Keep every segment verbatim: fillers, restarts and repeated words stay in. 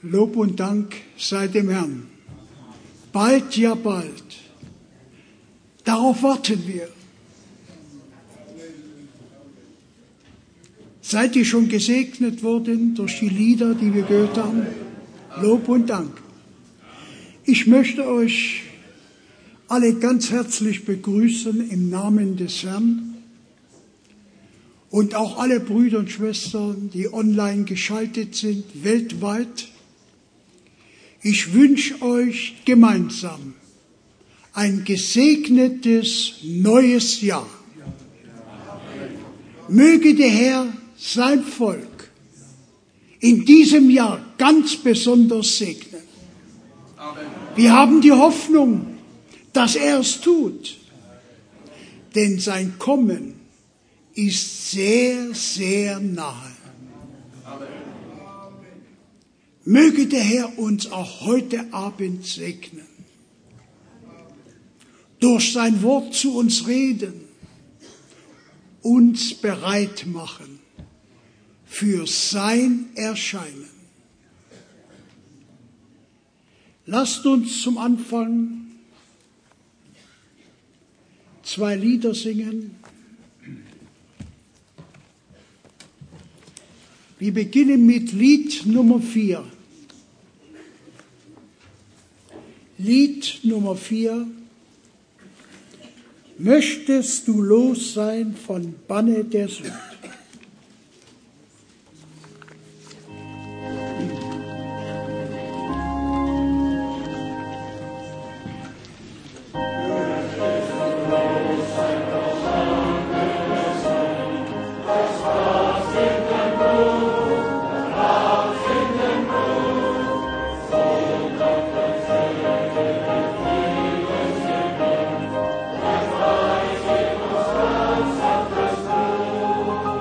Lob und Dank sei dem Herrn. Bald, ja bald. Darauf warten wir. Seid ihr schon gesegnet worden durch die Lieder, die wir gehört haben? Lob und Dank. Ich möchte euch alle ganz herzlich begrüßen im Namen des Herrn und auch alle Brüder und Schwestern, die online geschaltet sind, weltweit. Ich wünsche euch gemeinsam ein gesegnetes neues Jahr. Möge der Herr sein Volk in diesem Jahr ganz besonders segnen. Wir haben die Hoffnung, dass er es tut, denn sein Kommen ist sehr, sehr nahe. Möge der Herr uns auch heute Abend segnen, durch sein Wort zu uns reden, uns bereit machen für sein Erscheinen. Lasst uns zum Anfang zwei Lieder singen. Wir beginnen mit Lied Nummer vier. Lied Nummer vier. Möchtest du los sein von Banne der Sünde? Oh,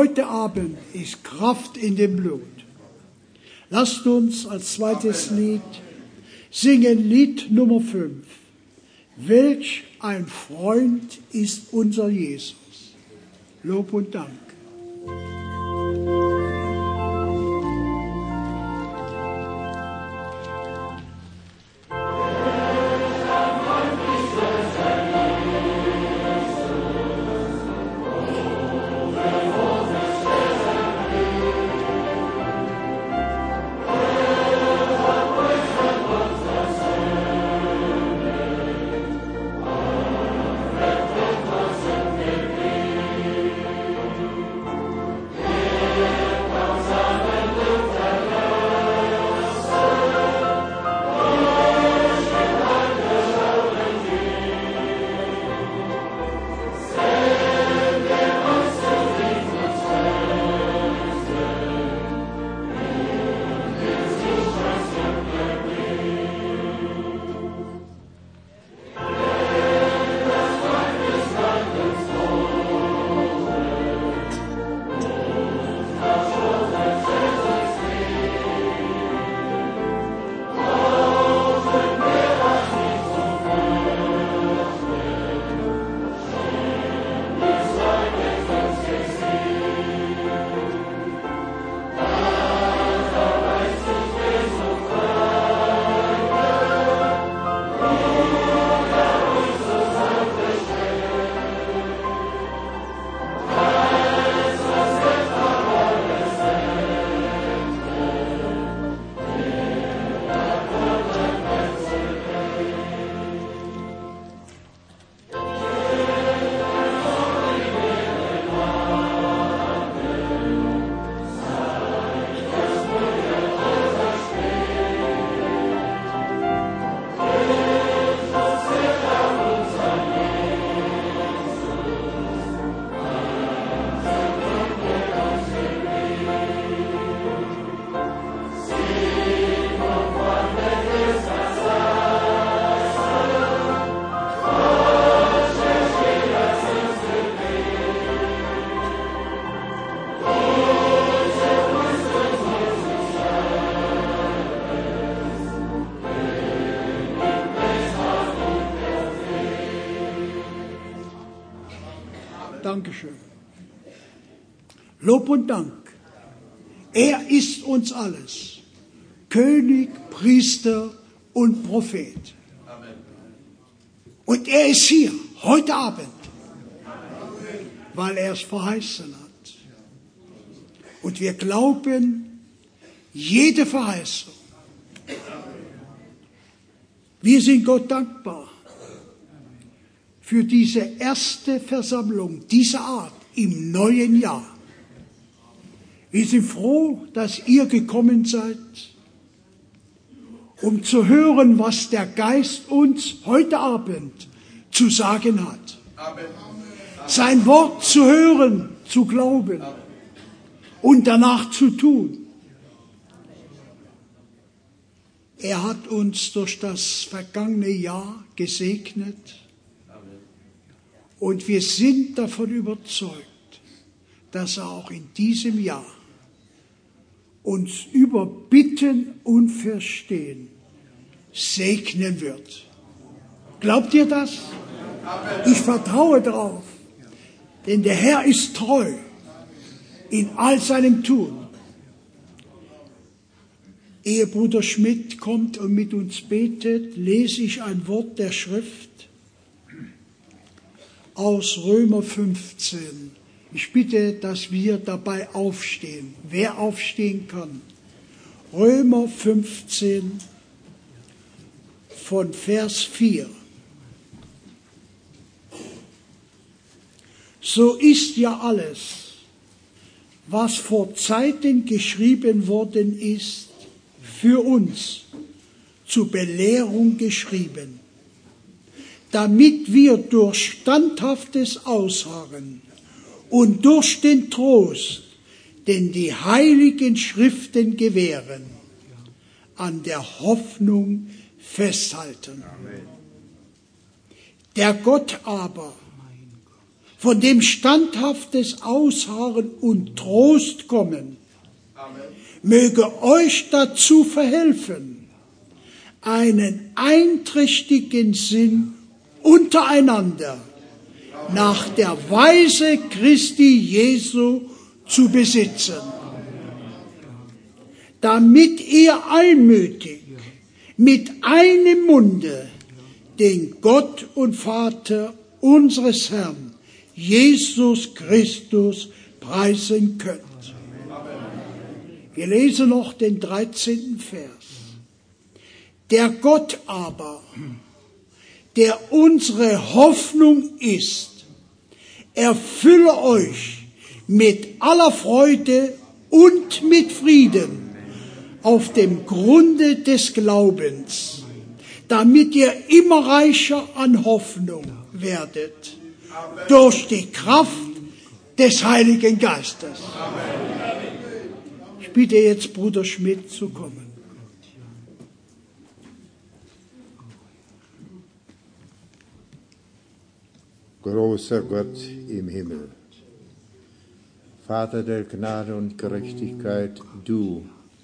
heute Abend ist Kraft in dem Blut. Lasst uns als zweites Lied singen Lied Nummer fünf. Welch ein Freund ist unser Jesus. Lob und Dank. Dankeschön. Lob und Dank. Er ist uns alles. König, Priester und Prophet. Amen. Und er ist hier, heute Abend, weil er es verheißen hat. Und wir glauben, jede Verheißung. Wir sind Gott dankbar für diese erste Versammlung dieser Art im neuen Jahr. Wir sind froh, dass ihr gekommen seid, um zu hören, was der Geist uns heute Abend zu sagen hat. Amen. Sein Wort zu hören, zu glauben und danach zu tun. Er hat uns durch das vergangene Jahr gesegnet. Und wir sind davon überzeugt, dass er auch in diesem Jahr uns über Bitten und Verstehen segnen wird. Glaubt ihr das? Ich vertraue darauf, denn der Herr ist treu in all seinem Tun. Ehe Bruder Schmidt kommt und mit uns betet, lese ich ein Wort der Schrift aus Römer fünfzehn. Ich bitte, dass wir dabei aufstehen. Wer aufstehen kann. Römer fünfzehn von Vers vier. So ist ja alles, was vor Zeiten geschrieben worden ist, für uns zur Belehrung geschrieben, damit wir durch standhaftes Ausharren und durch den Trost, den die heiligen Schriften gewähren, an der Hoffnung festhalten. Amen. Der Gott aber von dem standhaftes Ausharren und Trost kommen, Amen. Möge euch dazu verhelfen, einen einträchtigen Sinn untereinander nach der Weise Christi Jesu zu besitzen, damit ihr allmütig mit einem Munde den Gott und Vater unseres Herrn Jesus Christus preisen könnt. Wir lesen noch den dreizehnten Vers. Der Gott aber, der unsere Hoffnung ist, erfülle euch mit aller Freude und mit Frieden auf dem Grunde des Glaubens, damit ihr immer reicher an Hoffnung werdet, durch die Kraft des Heiligen Geistes. Ich bitte jetzt Bruder Schmidt zu kommen. Großer Gott im Himmel, Vater der Gnade und Gerechtigkeit, du,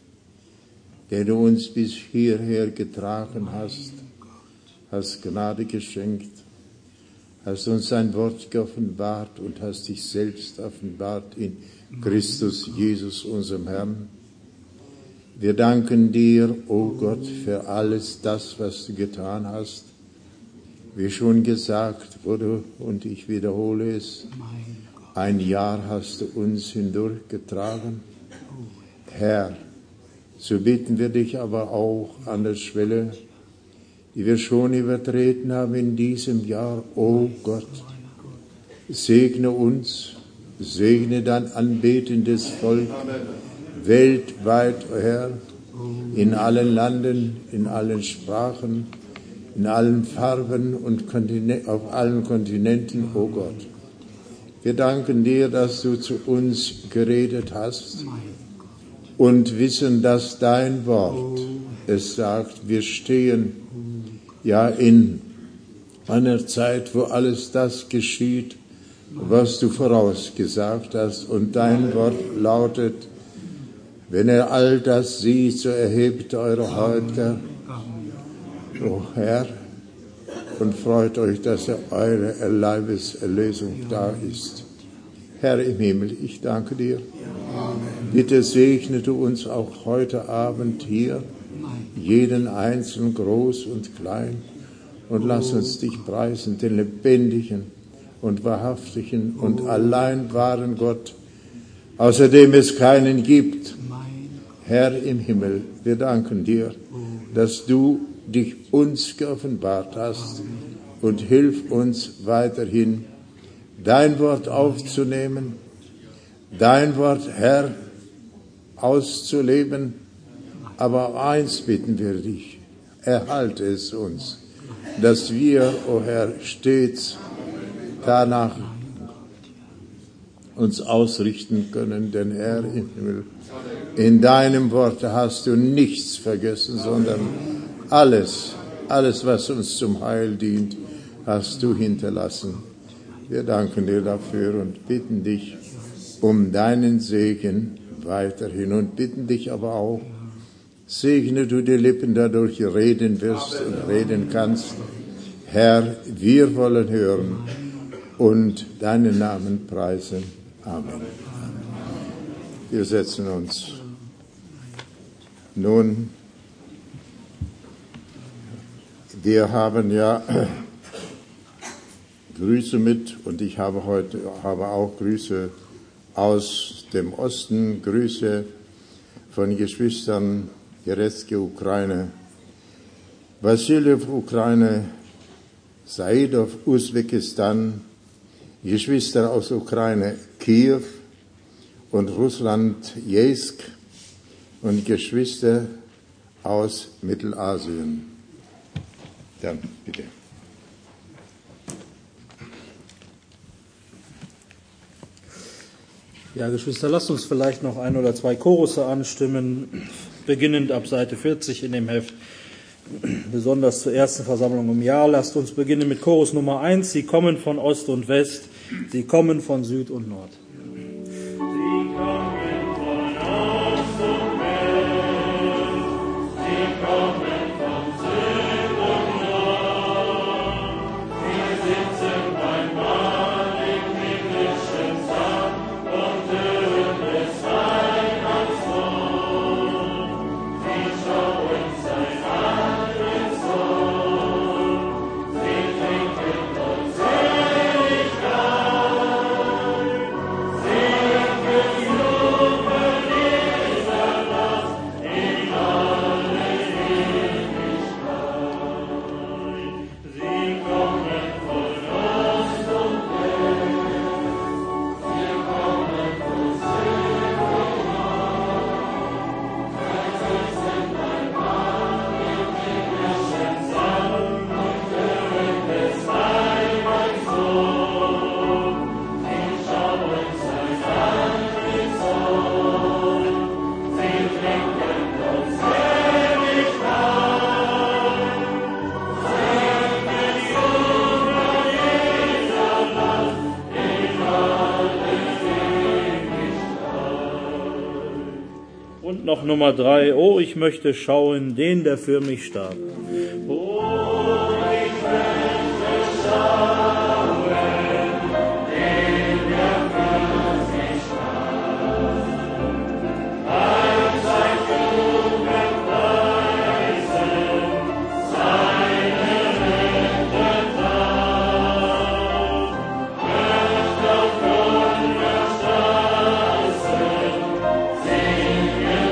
der du uns bis hierher getragen hast, hast Gnade geschenkt, hast uns dein Wort geoffenbart und hast dich selbst offenbart in Christus Jesus, unserem Herrn. Wir danken dir, o Gott, für alles das, was du getan hast. Wie schon gesagt wurde, und ich wiederhole es, ein Jahr hast du uns hindurchgetragen. Herr, so bitten wir dich aber auch an der Schwelle, die wir schon übertreten haben in diesem Jahr. O Gott, segne uns, segne dein anbetendes Volk weltweit, o Herr, in allen Landen, in allen Sprachen, in allen Farben und Kontinent, auf allen Kontinenten, o Gott. Wir danken dir, dass du zu uns geredet hast und wissen, dass dein Wort es sagt, wir stehen ja in einer Zeit, wo alles das geschieht, was du vorausgesagt hast. Und dein Wort lautet, wenn ihr all das sieht, so erhebt eure Häupter, o Herr, und freut euch, dass eure Leibeserlösung da ist. Herr im Himmel, ich danke dir. Bitte segne du uns auch heute Abend hier, jeden Einzelnen, groß und klein, und lass uns dich preisen, den lebendigen und wahrhaftigen und allein wahren Gott, außer dem es keinen gibt. Herr im Himmel, wir danken dir, dass du dich uns geoffenbart hast, und hilf uns weiterhin, dein Wort aufzunehmen, dein Wort, Herr, auszuleben. Aber eins bitten wir dich, erhalte es uns, dass wir, o Herr, stets danach uns ausrichten können, denn Herr im Himmel, in deinem Wort hast du nichts vergessen, sondern alles, alles, was uns zum Heil dient, hast du hinterlassen. Wir danken dir dafür und bitten dich um deinen Segen weiterhin und bitten dich aber auch, segne du die Lippen, dadurch reden wirst und reden kannst. Herr, wir wollen hören und deinen Namen preisen. Amen. Wir setzen uns. Nun, wir haben ja Grüße mit, und ich habe heute habe auch Grüße aus dem Osten, Grüße von Geschwistern Jeretzke, Ukraine, Wassiljew, Ukraine, Saidov, Usbekistan, Geschwister aus Ukraine, Kiew und Russland, Jeisk, und Geschwister aus Mittelasien. Dann bitte. Ja, Geschwister, lasst uns vielleicht noch ein oder zwei Chorusse anstimmen, beginnend ab Seite vierzig in dem Heft, besonders zur ersten Versammlung im Jahr. Lasst uns beginnen mit Chorus Nummer eins. Sie kommen von Ost und West. Sie kommen von Süd und Nord. Noch Nummer drei. Oh, ich möchte schauen, den, der für mich starb. Oh, ich möchte schauen, den, der für mich starb. All sein Jugend preisen, seine Rettung tat. Möcht auf Wunder Straßen singen.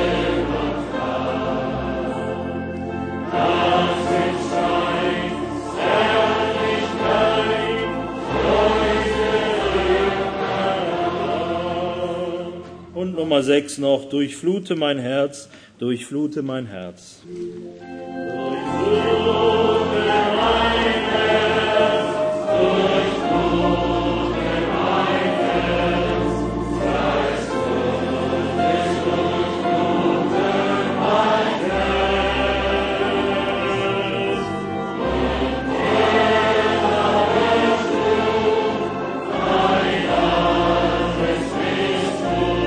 Und Nummer sechs noch, durchflute mein Herz, durchflute mein Herz. Durchflute mein Herz, durchflute mein Herz, Geist Gottes, durchflute mein Herz. Und jeder bist du, mein alles bist du.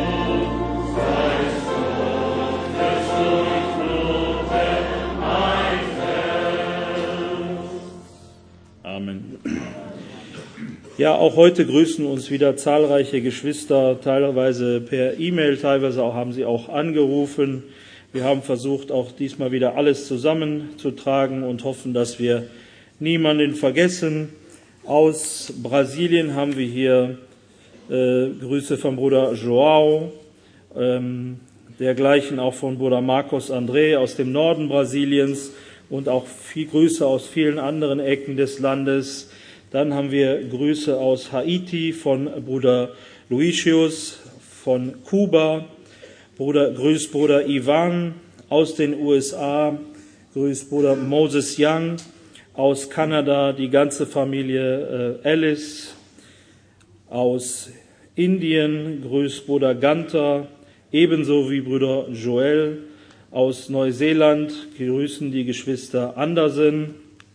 Amen. Ja, auch heute grüßen uns wieder zahlreiche Geschwister, teilweise per E-Mail, teilweise auch, haben sie auch angerufen. Wir haben versucht, auch diesmal wieder alles zusammenzutragen und hoffen, dass wir niemanden vergessen. Aus Brasilien haben wir hier äh, Grüße von Bruder João, ähm, dergleichen auch von Bruder Marcos André aus dem Norden Brasiliens und auch viel Grüße aus vielen anderen Ecken des Landes. Dann haben wir Grüße aus Haiti von Bruder Luicius, von Kuba, Bruder, grüßt Bruder Ivan aus den U S A, grüßt Bruder Moses Young aus Kanada, die ganze Familie äh, Alice aus Indien, grüßt Bruder Ganter, ebenso wie Bruder Joel aus Neuseeland, grüßen die Geschwister Andersen.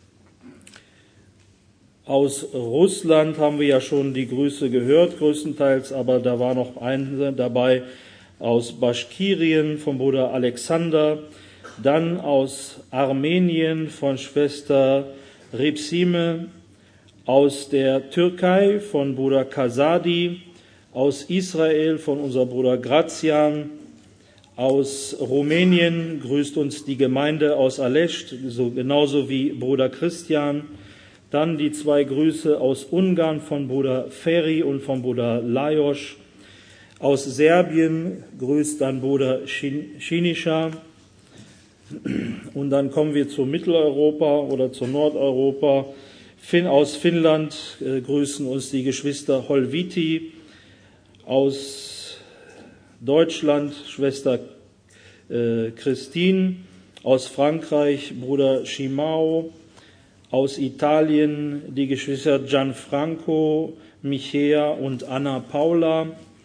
Aus Russland haben wir ja schon die Grüße gehört, größtenteils, aber da war noch eine dabei aus Baschkirien von Bruder Alexander, dann aus Armenien von Schwester Repsime, aus der Türkei von Bruder Kasadi, aus Israel von unser Bruder Grazian, aus Rumänien grüßt uns die Gemeinde aus Alești, so, genauso wie Bruder Christian. Dann die zwei Grüße aus Ungarn von Bruder Feri und von Bruder Lajos. Aus Serbien grüßt dann Bruder Šinischa. Und dann kommen wir zu Mitteleuropa oder zu Nordeuropa. Fin, aus Finnland äh, grüßen uns die Geschwister Holviti. Aus Deutschland Schwester äh, Christine, aus Frankreich Bruder Shimao, aus Italien die Geschwister Gianfranco, Michea und Anna Paula,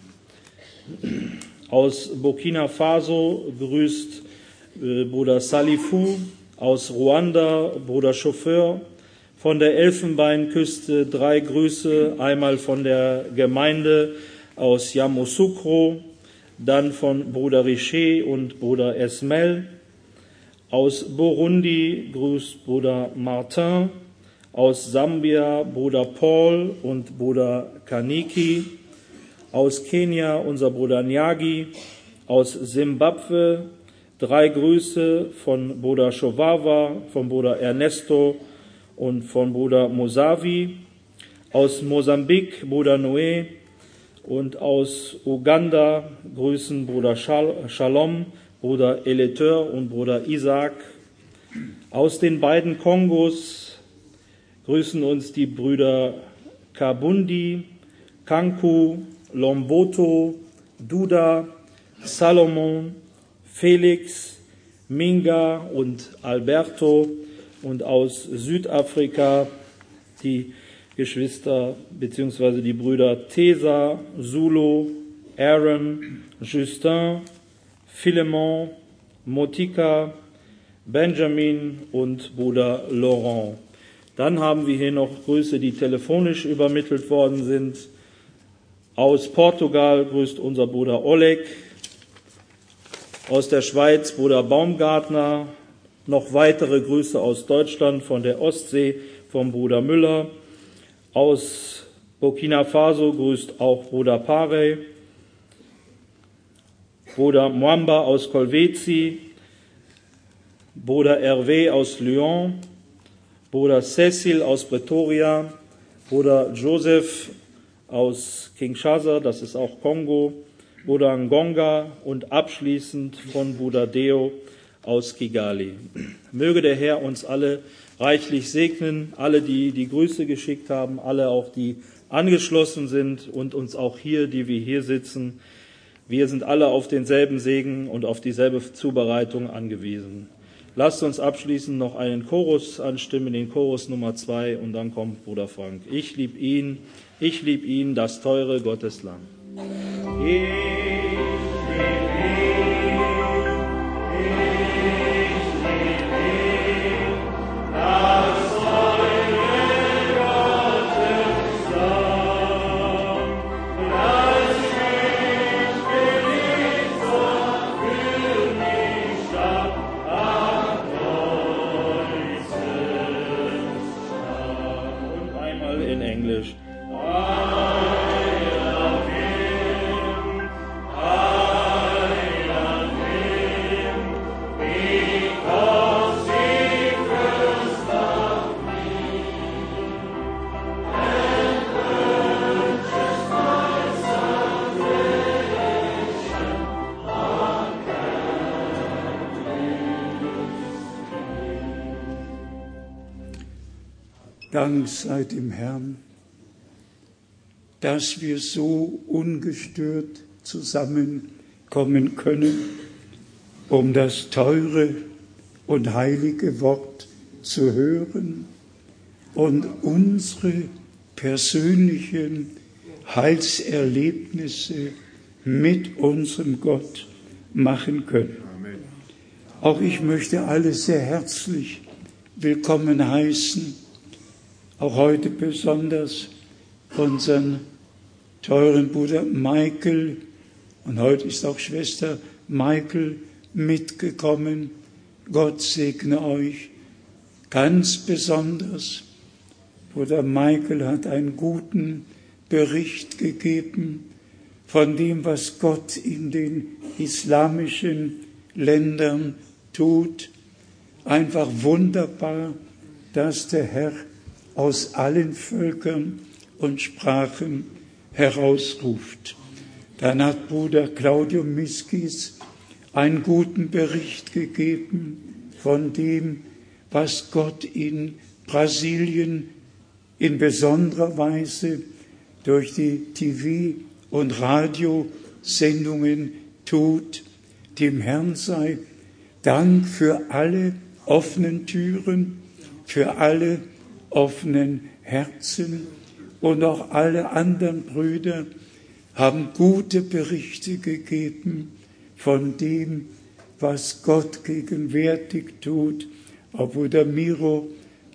aus Burkina Faso grüßt äh, Bruder Salifu, aus Ruanda Bruder Chauffeur, von der Elfenbeinküste drei Grüße, einmal von der Gemeinde aus Yamoussoukro, dann von Bruder Richer und Bruder Esmel. Aus Burundi grüßt Bruder Martin, aus Sambia Bruder Paul und Bruder Kaniki, aus Kenia unser Bruder Nyagi, aus Simbabwe drei Grüße von Bruder Shovawa, von Bruder Ernesto und von Bruder Mosavi, aus Mosambik Bruder Noé und aus Uganda grüßen Bruder Shalom, Bruder Eleteur und Bruder Isaac. Aus den beiden Kongos grüßen uns die Brüder Kabundi, Kanku, Lomboto, Duda, Salomon, Felix, Minga und Alberto, und aus Südafrika die Geschwister bzw. die Brüder Tesa, Zulu, Aaron, Justin, Philemon, Motika, Benjamin und Bruder Laurent. Dann haben wir hier noch Grüße, die telefonisch übermittelt worden sind. Aus Portugal grüßt unser Bruder Oleg, aus der Schweiz Bruder Baumgartner, noch weitere Grüße aus Deutschland von der Ostsee vom Bruder Müller, aus Burkina Faso grüßt auch Bruder Pare, Bruder Mwamba aus Kolwezi, Bruder Hervé aus Lyon, Bruder Cecil aus Pretoria, Bruder Joseph aus Kinshasa, das ist auch Kongo, Bruder Ngonga und abschließend von Bruder Deo aus Kigali. Möge der Herr uns alle reichlich segnen, alle, die die Grüße geschickt haben, alle auch, die angeschlossen sind und uns auch hier, die wir hier sitzen. Wir sind alle auf denselben Segen und auf dieselbe Zubereitung angewiesen. Lasst uns abschließend noch einen Chorus anstimmen, den Chorus Nummer zwei, und dann kommt Bruder Frank. Ich lieb ihn, ich lieb ihn, das teure Gotteslamm. Ich lieb Dank sei dem Herrn, dass wir so ungestört zusammenkommen können, um das teure und heilige Wort zu hören und unsere persönlichen Heilserlebnisse mit unserem Gott machen können. Auch ich möchte alle sehr herzlich willkommen heißen, auch heute besonders unseren teuren Bruder Michael, und heute ist auch Schwester Michael mitgekommen. Gott segne euch ganz besonders. Bruder Michael hat einen guten Bericht gegeben von dem, was Gott in den islamischen Ländern tut. Einfach wunderbar, dass der Herr aus allen Völkern und Sprachen herausruft. Dann hat Bruder Claudio Miskis einen guten Bericht gegeben von dem, was Gott in Brasilien in besonderer Weise durch die T V- und Radiosendungen tut. Dem Herrn sei Dank für alle offenen Türen, für alle offenen Herzen, und auch alle anderen Brüder haben gute Berichte gegeben von dem, was Gott gegenwärtig tut. Auch Bruder Miro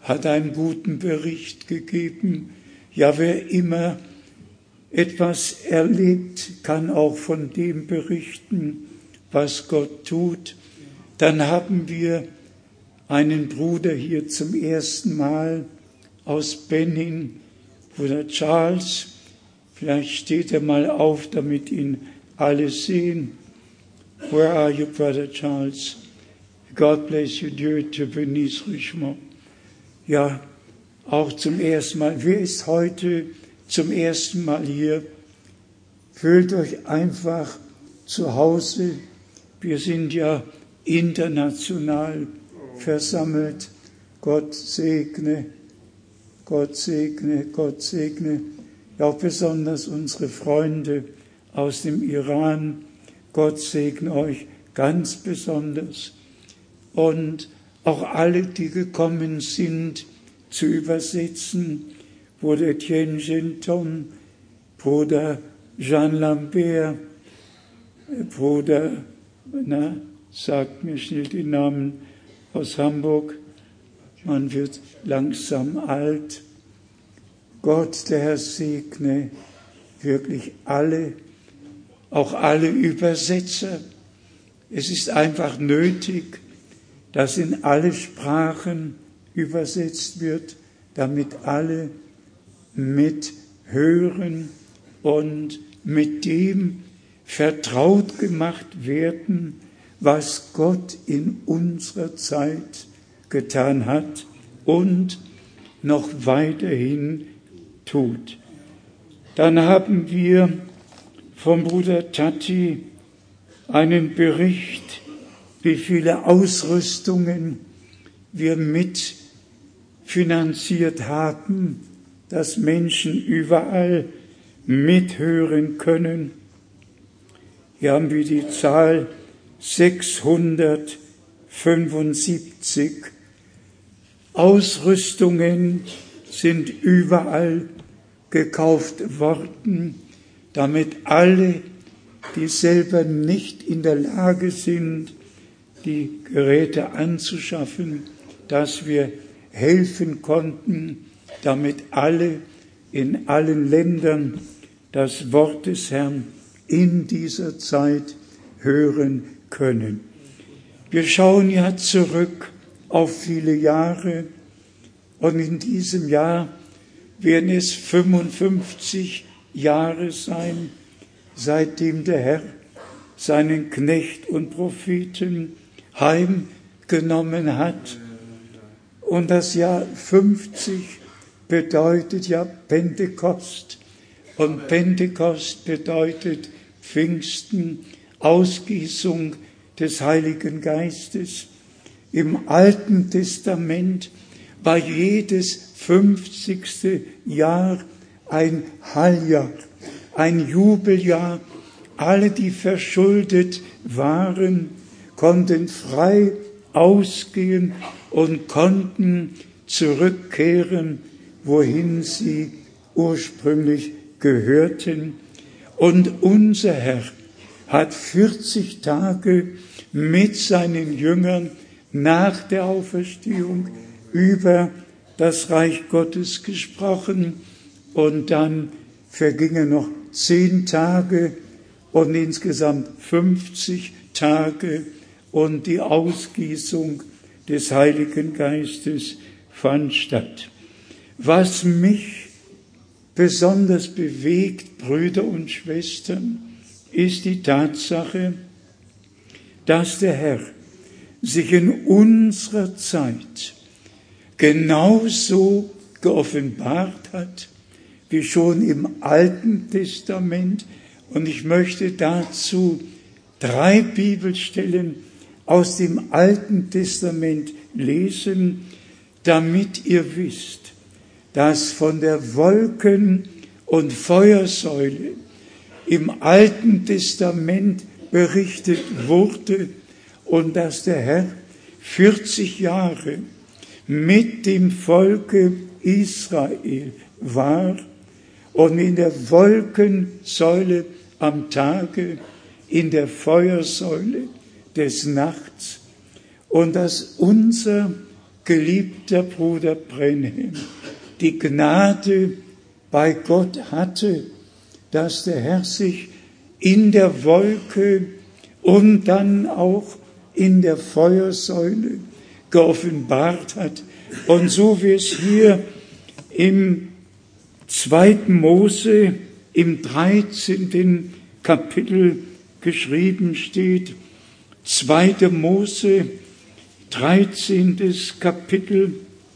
hat einen guten Bericht gegeben. Ja, wer immer etwas erlebt, kann auch von dem berichten, was Gott tut. Dann haben wir einen Bruder hier zum ersten Mal aus Benin, Bruder Charles. Vielleicht steht er mal auf, damit ihn alle sehen. Where are you, Brother Charles? God bless you, Dieu te bénisse richement. Ja, auch zum ersten Mal. Wer ist heute zum ersten Mal hier? Fühlt euch einfach zu Hause. Wir sind ja international versammelt. Gott segne, Gott segne, Gott segne. Ja, auch besonders unsere Freunde aus dem Iran. Gott segne euch ganz besonders. Und auch alle, die gekommen sind, zu übersetzen. Bruder Etienne Genton, Bruder Jean Lambert, Bruder, na, sagt mir schnell die Namen aus Hamburg. Man wird langsam alt. Gott, der Herr, segne wirklich alle, auch alle Übersetzer. Es ist einfach nötig, dass in alle Sprachen übersetzt wird, damit alle mithören und mit dem vertraut gemacht werden, was Gott in unserer Zeit getan hat und noch weiterhin tut. Dann haben wir vom Bruder Tati einen Bericht, wie viele Ausrüstungen wir mitfinanziert haben, dass Menschen überall mithören können. Hier haben wir die Zahl sechshundertfünfundsiebzig. Ausrüstungen sind überall gekauft worden, damit alle, die selber nicht in der Lage sind, die Geräte anzuschaffen, dass wir helfen konnten, damit alle in allen Ländern das Wort des Herrn in dieser Zeit hören können. Wir schauen ja zurück auf viele Jahre und in diesem Jahr werden es fünfundfünfzig Jahre sein, seitdem der Herr seinen Knecht und Propheten heimgenommen hat. Und das Jahr fünfzig bedeutet ja Pentekost. Und Pentekost bedeutet Pfingsten, Ausgießung des Heiligen Geistes. Im Alten Testament war jedes fünfzigste Jahr ein Heiljahr, ein Jubeljahr. Alle, die verschuldet waren, konnten frei ausgehen und konnten zurückkehren, wohin sie ursprünglich gehörten. Und unser Herr hat vierzig Tage mit seinen Jüngern nach der Auferstehung über das Reich Gottes gesprochen. Und dann vergingen noch zehn Tage und insgesamt fünfzig Tage und die Ausgießung des Heiligen Geistes fand statt. Was mich besonders bewegt, Brüder und Schwestern, ist die Tatsache, dass der Herr sich in unserer Zeit genauso geoffenbart hat, wie schon im Alten Testament. Und ich möchte dazu drei Bibelstellen aus dem Alten Testament lesen, damit ihr wisst, dass von der Wolken- und Feuersäule im Alten Testament berichtet wurde und dass der Herr vierzig Jahre mit dem Volke Israel war und in der Wolkensäule am Tage, in der Feuersäule des Nachts und dass unser geliebter Bruder Branham die Gnade bei Gott hatte, dass der Herr sich in der Wolke und dann auch in der Feuersäule geoffenbart hat. Und so wie es hier im zweiten Mose im dreizehnten Kapitel geschrieben steht, zweiter Mose, dreizehntes Kapitel,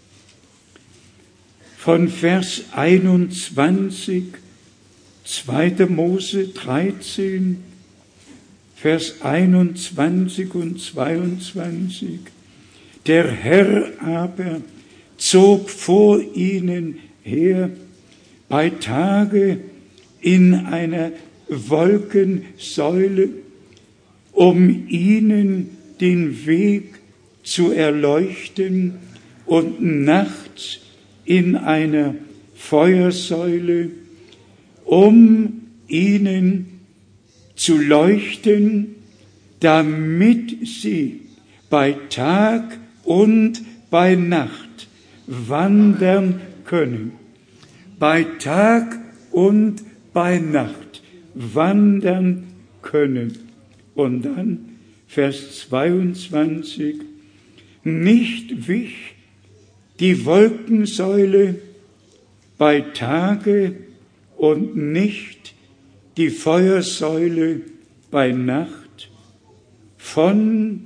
von Vers einundzwanzig, zweiter Mose dreizehn, Vers einundzwanzig und zweiundzwanzig. Der Herr aber zog vor ihnen her bei Tage in einer Wolkensäule, um ihnen den Weg zu erleuchten, und nachts in einer Feuersäule, um ihnen zu leuchten, damit sie bei Tag und bei Nacht wandern können. Bei Tag und bei Nacht wandern können. Und dann Vers zweiundzwanzig. Nicht wich die Wolkensäule bei Tage und nicht die Feuersäule bei Nacht von,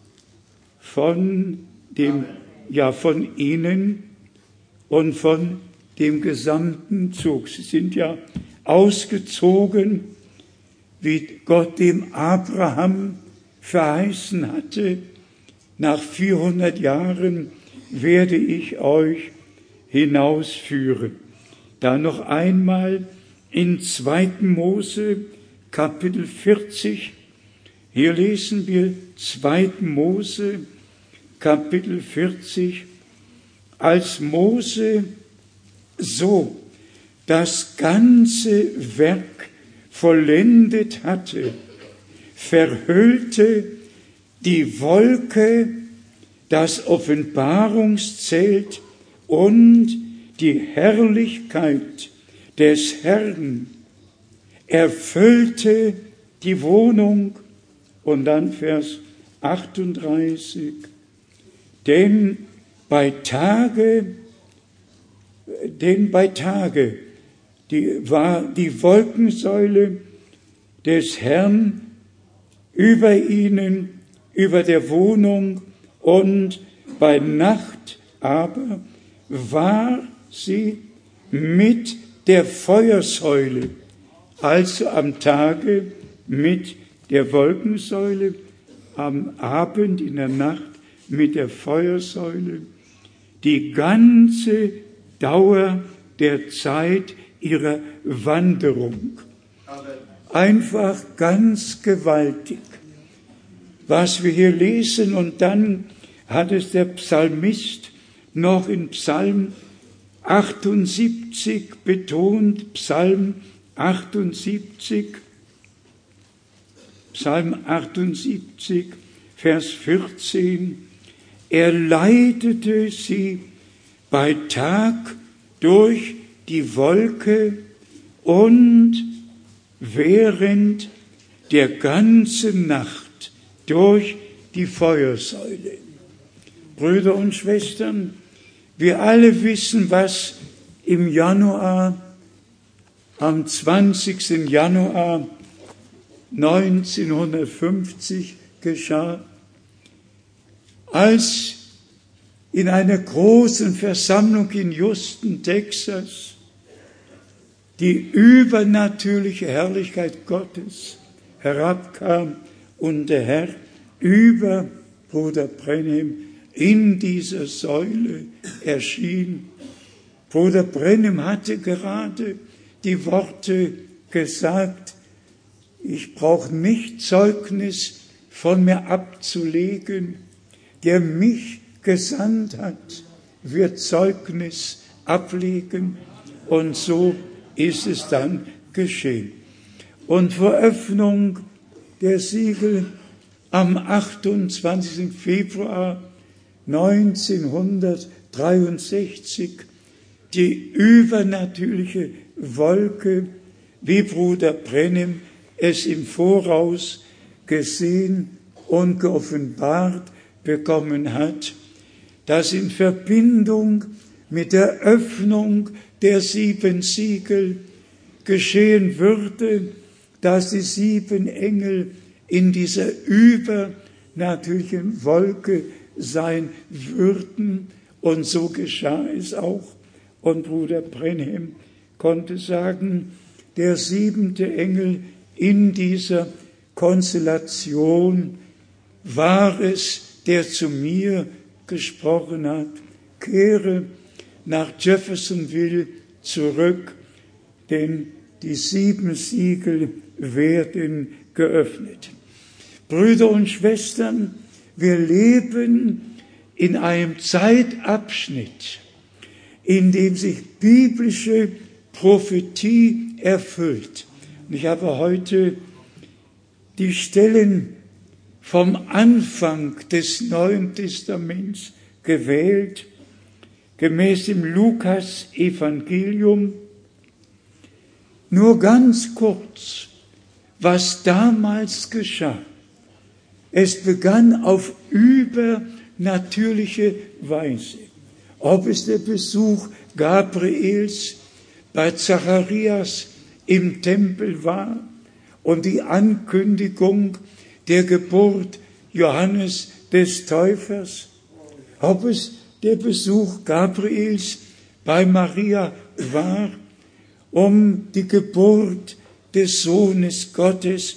von dem, ja, von ihnen und von dem gesamten Zug. Sie sind ja ausgezogen, wie Gott dem Abraham verheißen hatte. Nach vierhundert Jahren werde ich euch hinausführen. Da noch einmal in zweiten Mose, Kapitel vierzig. Hier lesen wir zweiten Mose, Kapitel vierzig. Als Mose so das ganze Werk vollendet hatte, verhüllte die Wolke das Offenbarungszelt und die Herrlichkeit des Herrn erfüllte die Wohnung. Und dann Vers achtunddreißig. Denn bei Tage, denn bei Tage die, war die Wolkensäule des Herrn über ihnen, über der Wohnung, und bei Nacht aber war sie mit der Feuersäule, also am Tage mit der Wolkensäule, am Abend in der Nacht mit der Feuersäule, die ganze Dauer der Zeit ihrer Wanderung. Einfach ganz gewaltig, was wir hier lesen. Und dann hat es der Psalmist noch in Psalm achtundsiebzig betont, Psalm achtundsiebzig, Psalm achtundsiebzig, Vers vierzehn. Er leitete sie bei Tag durch die Wolke und während der ganzen Nacht durch die Feuersäule. Brüder und Schwestern, wir alle wissen, was im Januar, am zwanzigsten Januar neunzehnhundertfünfzig geschah, als in einer großen Versammlung in Houston, Texas, die übernatürliche Herrlichkeit Gottes herabkam und der Herr über Bruder Branham in dieser Säule erschien. Bruder Branham hatte gerade die Worte gesagt: Ich brauche nicht Zeugnis von mir abzulegen. Der mich gesandt hat, wird Zeugnis ablegen. Und so ist es dann geschehen. Und vor Öffnung der Siegel am achtundzwanzigsten Februar neunzehnhundertdreiundsechzig die übernatürliche Wolke, wie Bruder Brenhem es im Voraus gesehen und geoffenbart bekommen hat, dass in Verbindung mit der Öffnung der sieben Siegel geschehen würde, dass die sieben Engel in dieser übernatürlichen Wolke sein würden. Und so geschah es auch. Und Bruder Brenhem konnte sagen, der siebente Engel in dieser Konstellation war es, der zu mir gesprochen hat, kehre nach Jeffersonville zurück, denn die sieben Siegel werden geöffnet. Brüder und Schwestern, wir leben in einem Zeitabschnitt, in dem sich biblische Prophetie erfüllt. Und ich habe heute die Stellen vom Anfang des Neuen Testaments gewählt, gemäß dem Lukas-Evangelium. Nur ganz kurz, was damals geschah. Es begann auf übernatürliche Weise. Ob es der Besuch Gabriels bei Zacharias im Tempel war und die Ankündigung der Geburt Johannes des Täufers, ob es der Besuch Gabriels bei Maria war, um die Geburt des Sohnes Gottes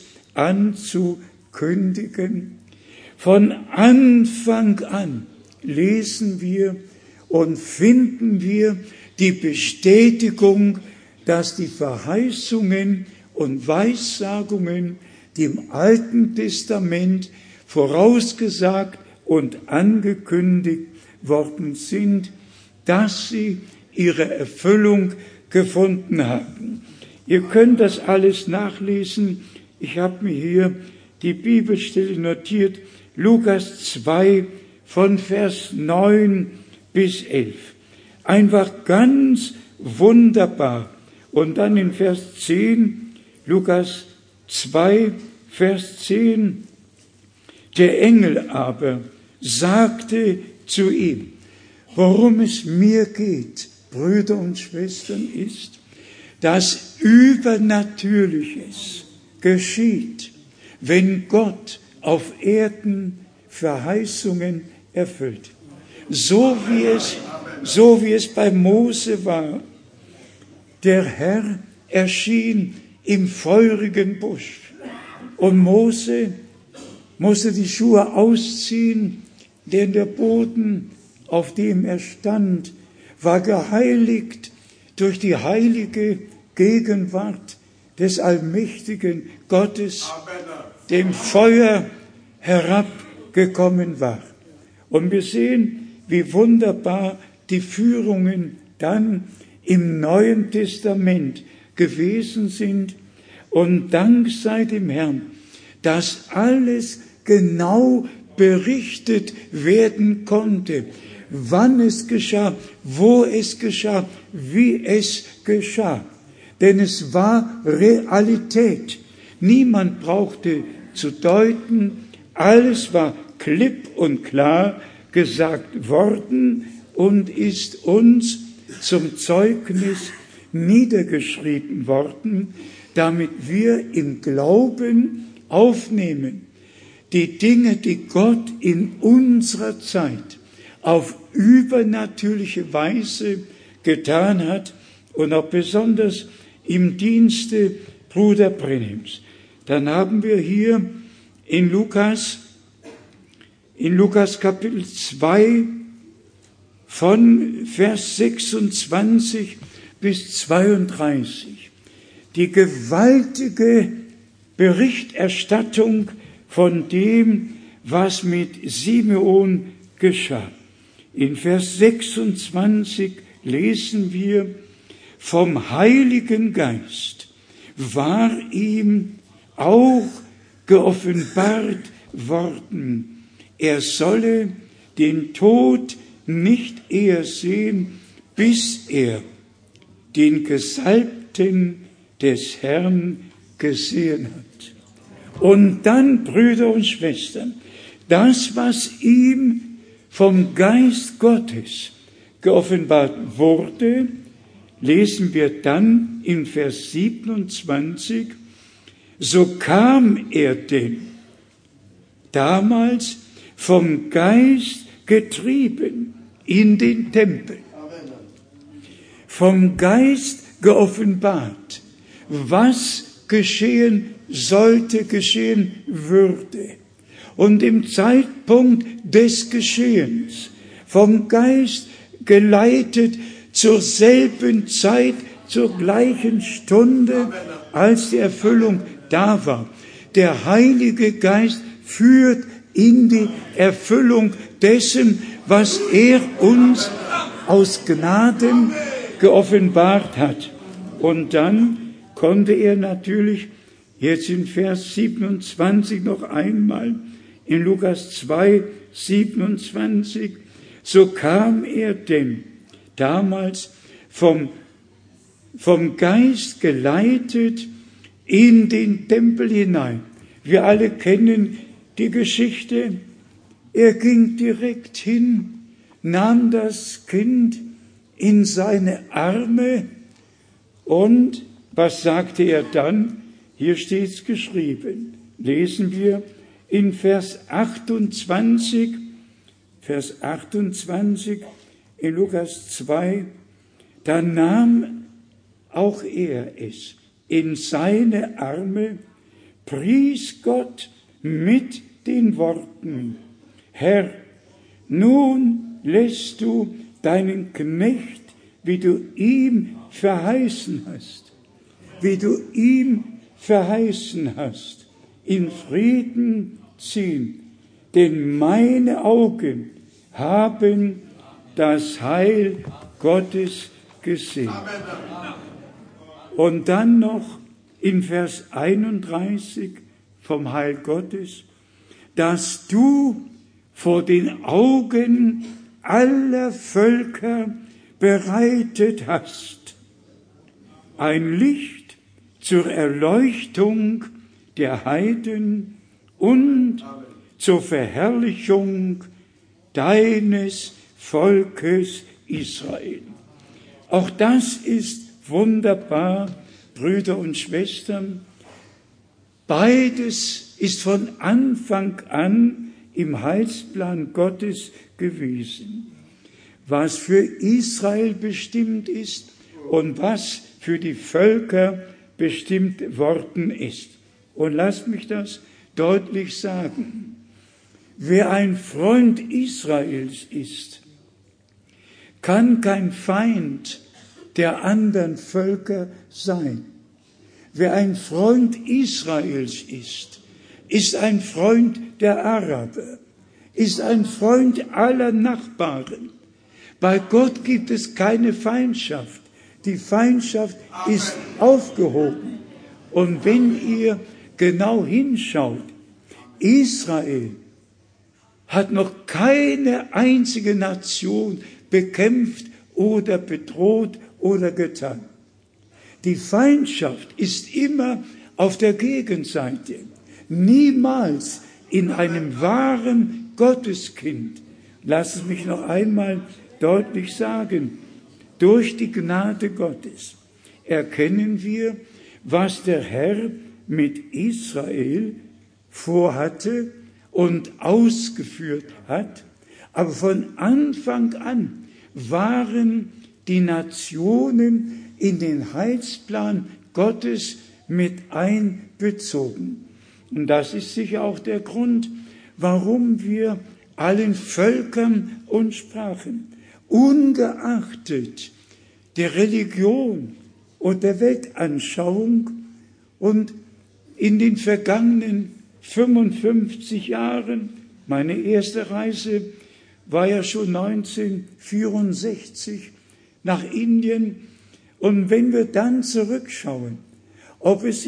anzukündigen. Von Anfang an lesen wir und finden wir die Bestätigung, dass die Verheißungen und Weissagungen, die im Alten Testament vorausgesagt und angekündigt worden sind, dass sie ihre Erfüllung gefunden haben. Ihr könnt das alles nachlesen. Ich habe mir hier die Bibelstelle notiert, Lukas zwei von Vers neun bis elf. Einfach ganz wunderbar. Und dann in Vers zehn, Lukas zwei, Vers zehn, der Engel aber sagte zu ihm, worum es mir geht, Brüder und Schwestern, ist, dass Übernatürliches geschieht, wenn Gott auf Erden Verheißungen erfüllt. So wie es, so wie es bei Mose war. Der Herr erschien im feurigen Busch und Mose musste die Schuhe ausziehen, denn der Boden, auf dem er stand, war geheiligt durch die heilige Gegenwart des allmächtigen Gottes, dem Feuer herabgekommen war. Und wir sehen, wie wunderbar die Führungen dann im Neuen Testament gewesen sind. Und Dank sei dem Herrn, dass alles genau berichtet werden konnte, wann es geschah, wo es geschah, wie es geschah. Denn es war Realität. Niemand brauchte zu deuten, alles war klipp und klar gesagt worden und ist uns zum Zeugnis niedergeschrieben worden, damit wir im Glauben aufnehmen, die Dinge, die Gott in unserer Zeit auf übernatürliche Weise getan hat und auch besonders im Dienste Bruder Brenhems. Dann haben wir hier in Lukas, in Lukas Kapitel zwei von Vers sechsundzwanzig bis zweiunddreißig die gewaltige Berichterstattung von dem, was mit Simeon geschah. In Vers sechsundzwanzig lesen wir, vom Heiligen Geist war ihm auch geoffenbart worden, er solle den Tod nicht eher sehen, bis er den Gesalbten des Herrn gesehen hat. Und dann, Brüder und Schwestern, das, was ihm vom Geist Gottes geoffenbart wurde, lesen wir dann in Vers siebenundzwanzig, so kam er denn damals vom Geist getrieben in den Tempel, vom Geist geoffenbart, was geschehen sollte, geschehen würde. Und im Zeitpunkt des Geschehens, vom Geist geleitet zur selben Zeit, zur gleichen Stunde, als die Erfüllung da war. Der Heilige Geist führt in die Erfüllung dessen, was er uns aus Gnaden geoffenbart hat. Und dann konnte er natürlich jetzt in Vers siebenundzwanzig noch einmal, in Lukas zwei, siebenundzwanzig, so kam er denn damals vom, vom Geist geleitet in den Tempel hinein. Wir alle kennen die Geschichte. Er ging direkt hin, nahm das Kind in seine Arme und was sagte er dann? Hier steht's geschrieben. Lesen wir in Vers achtundzwanzig, Vers achtundzwanzig in Lukas zwei, da nahm auch er es in seine Arme, pries Gott mit den Worten, Herr, nun lässt du deinen Knecht, wie du ihm verheißen hast, wie du ihm verheißen hast, in Frieden ziehen, denn meine Augen haben das Heil Gottes gesehen. Und dann noch in Vers einunddreißig vom Heil Gottes, dass du vor den Augen aller Völker bereitet hast, ein Licht zur Erleuchtung der Heiden und zur Verherrlichung deines Volkes Israel. Auch das ist wunderbar, Brüder und Schwestern. Beides ist von Anfang an im Heilsplan Gottes gewesen. Was für Israel bestimmt ist und was für die Völker bestimmt worden ist. Und lasst mich das deutlich sagen. Wer ein Freund Israels ist, kann kein Feind der anderen Völker sein. Wer ein Freund Israels ist, ist ein Freund der Araber, ist ein Freund aller Nachbarn. Bei Gott gibt es keine Feindschaft. Die Feindschaft ist aufgehoben. Und wenn ihr genau hinschaut, Israel hat noch keine einzige Nation bekämpft oder bedroht oder getan. Die Feindschaft ist immer auf der Gegenseite, niemals in einem wahren Gotteskind. Lass es mich noch einmal deutlich sagen, durch die Gnade Gottes erkennen wir, was der Herr mit Israel vorhatte und ausgeführt hat. Aber von Anfang an waren die Nationen in den Heilsplan Gottes mit einbezogen. Und das ist sicher auch der Grund, warum wir allen Völkern und Sprachen, ungeachtet der Religion und der Weltanschauung und in den vergangenen fünfundfünfzig Jahren, meine erste Reise war ja schon neunzehnhundertvierundsechzig nach Indien. Und wenn wir dann zurückschauen, ob es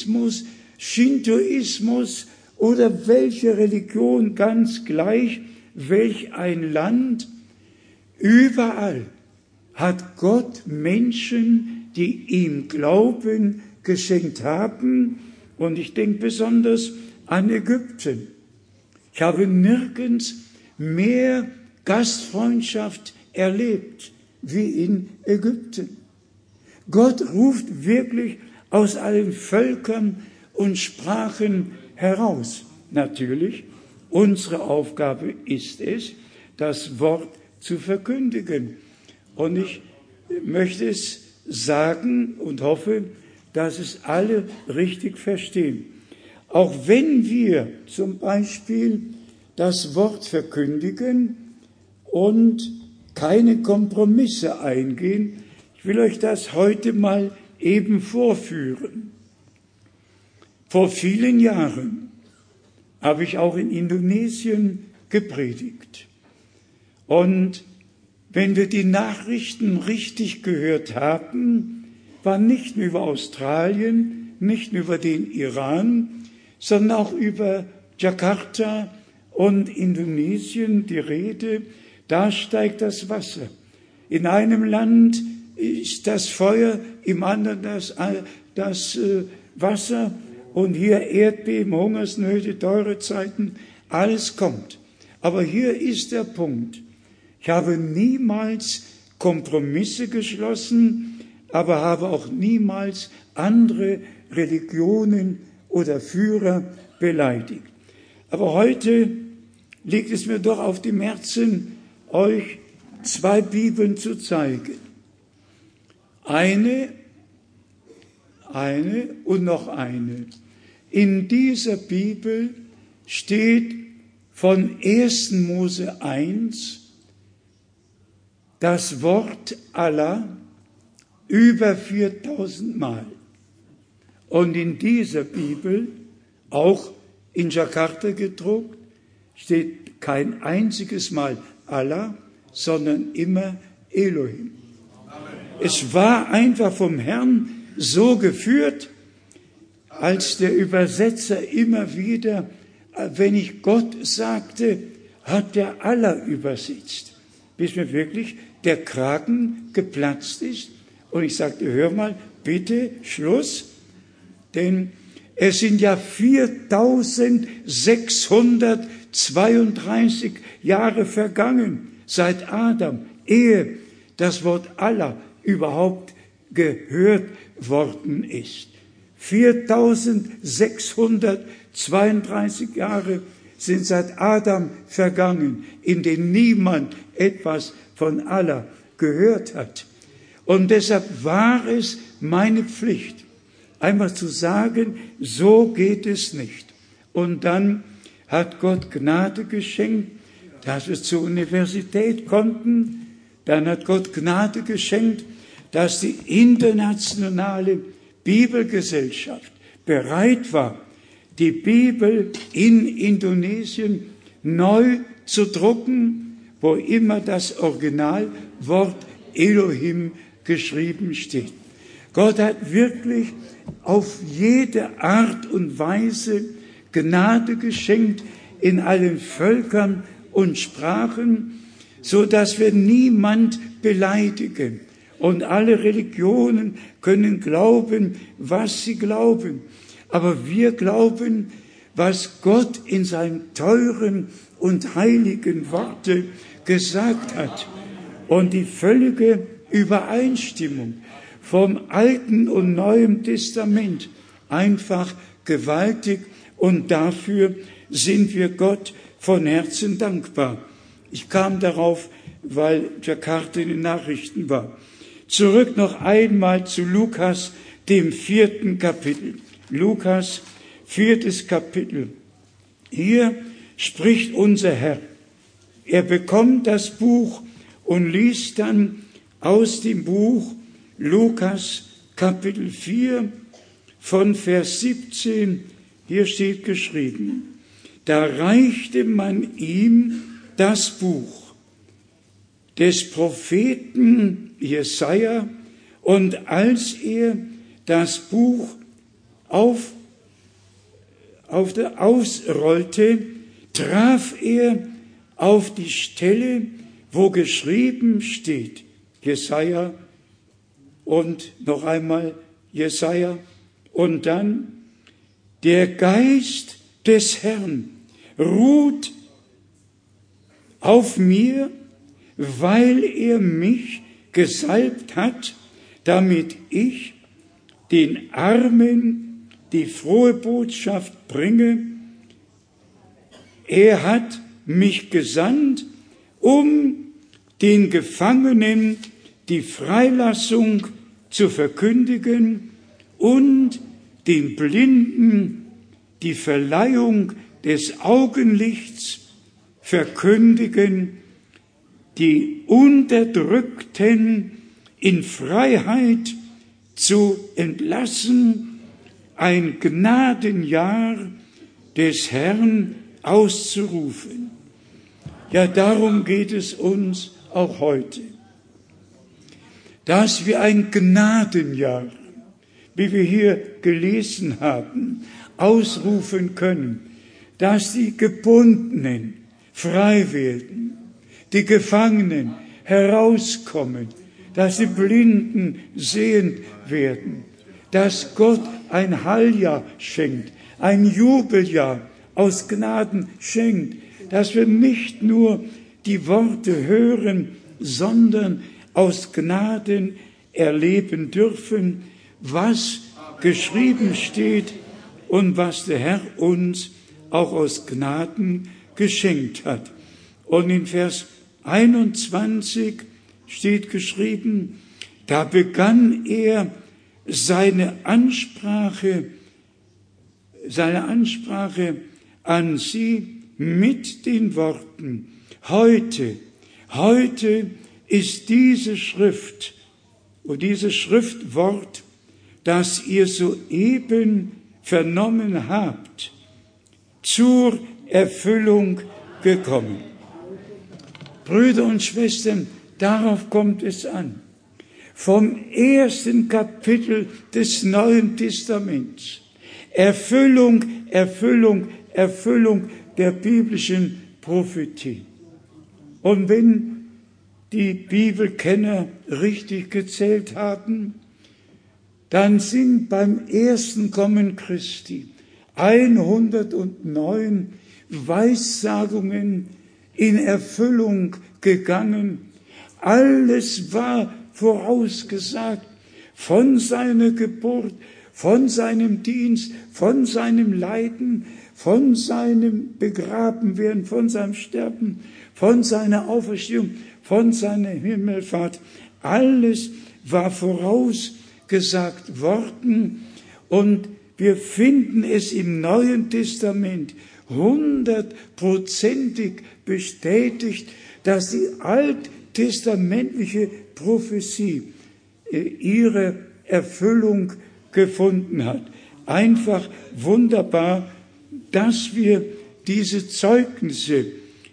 Hinduismus, Shintoismus oder welche Religion, ganz gleich, welch ein Land. Überall hat Gott Menschen, die ihm Glauben geschenkt haben. Und ich denke besonders an Ägypten. Ich habe nirgends mehr Gastfreundschaft erlebt wie in Ägypten. Gott ruft wirklich aus allen Völkern und Sprachen heraus. Natürlich, unsere Aufgabe ist es, das Wort zu verkündigen. Und ich möchte es sagen und hoffe, dass es alle richtig verstehen. Auch wenn wir zum Beispiel das Wort verkündigen und keine Kompromisse eingehen, ich will euch das heute mal eben vorführen. Vor vielen Jahren habe ich auch in Indonesien gepredigt. Und wenn wir die Nachrichten richtig gehört haben, war nicht nur über Australien, nicht nur über den Iran, sondern auch über Jakarta und Indonesien die Rede. Da steigt das Wasser. In einem Land ist das Feuer, im anderen das, das äh, Wasser und hier Erdbeben, Hungersnöte, teure Zeiten, alles kommt. Aber hier ist der Punkt. Ich habe niemals Kompromisse geschlossen, aber habe auch niemals andere Religionen oder Führer beleidigt. Aber heute liegt es mir doch auf dem Herzen, euch zwei Bibeln zu zeigen. Eine, eine und noch eine. In dieser Bibel steht von ersten Mose eins das Wort Allah über viertausend Mal. Und in dieser Bibel, auch in Jakarta gedruckt, steht kein einziges Mal Allah, sondern immer Elohim. Es war einfach vom Herrn so geführt, als der Übersetzer immer wieder, wenn ich Gott sagte, hat der Allah übersetzt, bis mir wirklich der Kragen geplatzt ist. Und ich sagte, hör mal, bitte, Schluss, denn es sind ja viertausendsechshundertzweiunddreißig Jahre vergangen seit Adam, ehe das Wort Allah überhaupt gehört worden ist. viertausendsechshundertzweiunddreißig Jahre sind seit Adam vergangen, in denen niemand etwas von Allah gehört hat. Und deshalb war es meine Pflicht, einmal zu sagen, so geht es nicht. Und dann hat Gott Gnade geschenkt, dass wir zur Universität konnten. Dann hat Gott Gnade geschenkt, dass die internationale Bibelgesellschaft bereit war, die Bibel in Indonesien neu zu drucken, wo immer das Originalwort Elohim geschrieben steht. Gott hat wirklich auf jede Art und Weise Gnade geschenkt in allen Völkern und Sprachen, so dass wir niemand beleidigen. Und alle Religionen können glauben, was sie glauben. Aber wir glauben, was Gott in seinem teuren und heiligen Worte gesagt hat. Und die völlige Übereinstimmung vom Alten und Neuen Testament einfach gewaltig. Und dafür sind wir Gott von Herzen dankbar. Ich kam darauf, weil Jakarta in den Nachrichten war. Zurück noch einmal zu Lukas, dem vierten Kapitel. Lukas, viertes Kapitel. Hier spricht unser Herr. Er bekommt das Buch und liest dann aus dem Buch Lukas, Kapitel vier, von Vers siebzehn. Hier steht geschrieben, da reichte man ihm das Buch des Propheten Jesaja, und als er das Buch auf, auf der, ausrollte, traf er auf die Stelle, wo geschrieben steht, Jesaja und noch einmal Jesaja und dann, der Geist des Herrn ruht auf mir, weil er mich gesalbt hat, damit ich den Armen die frohe Botschaft bringe. Er hat mich gesandt, um den Gefangenen die Freilassung zu verkündigen und den Blinden die Verleihung des Augenlichts verkündigen, die Unterdrückten in Freiheit zu entlassen, ein Gnadenjahr des Herrn auszurufen. Ja, darum geht es uns auch heute, dass wir ein Gnadenjahr, wie wir hier gelesen haben, ausrufen können, dass die Gebundenen frei werden, die Gefangenen herauskommen, dass die Blinden sehend werden, dass Gott ein Heiljahr schenkt, ein Jubeljahr aus Gnaden schenkt, dass wir nicht nur die Worte hören, sondern aus Gnaden erleben dürfen, was geschrieben steht und was der Herr uns auch aus Gnaden geschenkt hat. Und in Vers einundzwanzig steht geschrieben, da begann er seine Ansprache, seine Ansprache an sie mit den Worten, heute, heute ist diese Schrift und dieses Schriftwort, das ihr soeben vernommen habt, zur Erfüllung gekommen. Brüder und Schwestern, darauf kommt es an. Vom ersten Kapitel des Neuen Testaments. Erfüllung, Erfüllung, Erfüllung der biblischen Prophetie. Und wenn die Bibelkenner richtig gezählt haben, dann sind beim ersten Kommen Christi hundertneun Weissagungen in Erfüllung gegangen. Alles war vorausgesagt von seiner Geburt, von seinem Dienst, von seinem Leiden, von seinem Begrabenwerden, von seinem Sterben, von seiner Auferstehung, von seiner Himmelfahrt. Alles war vorausgesagt worden und wir finden es im Neuen Testament hundertprozentig bestätigt, dass die alttestamentliche Prophesie ihre Erfüllung gefunden hat. Einfach wunderbar, dass wir diese Zeugnisse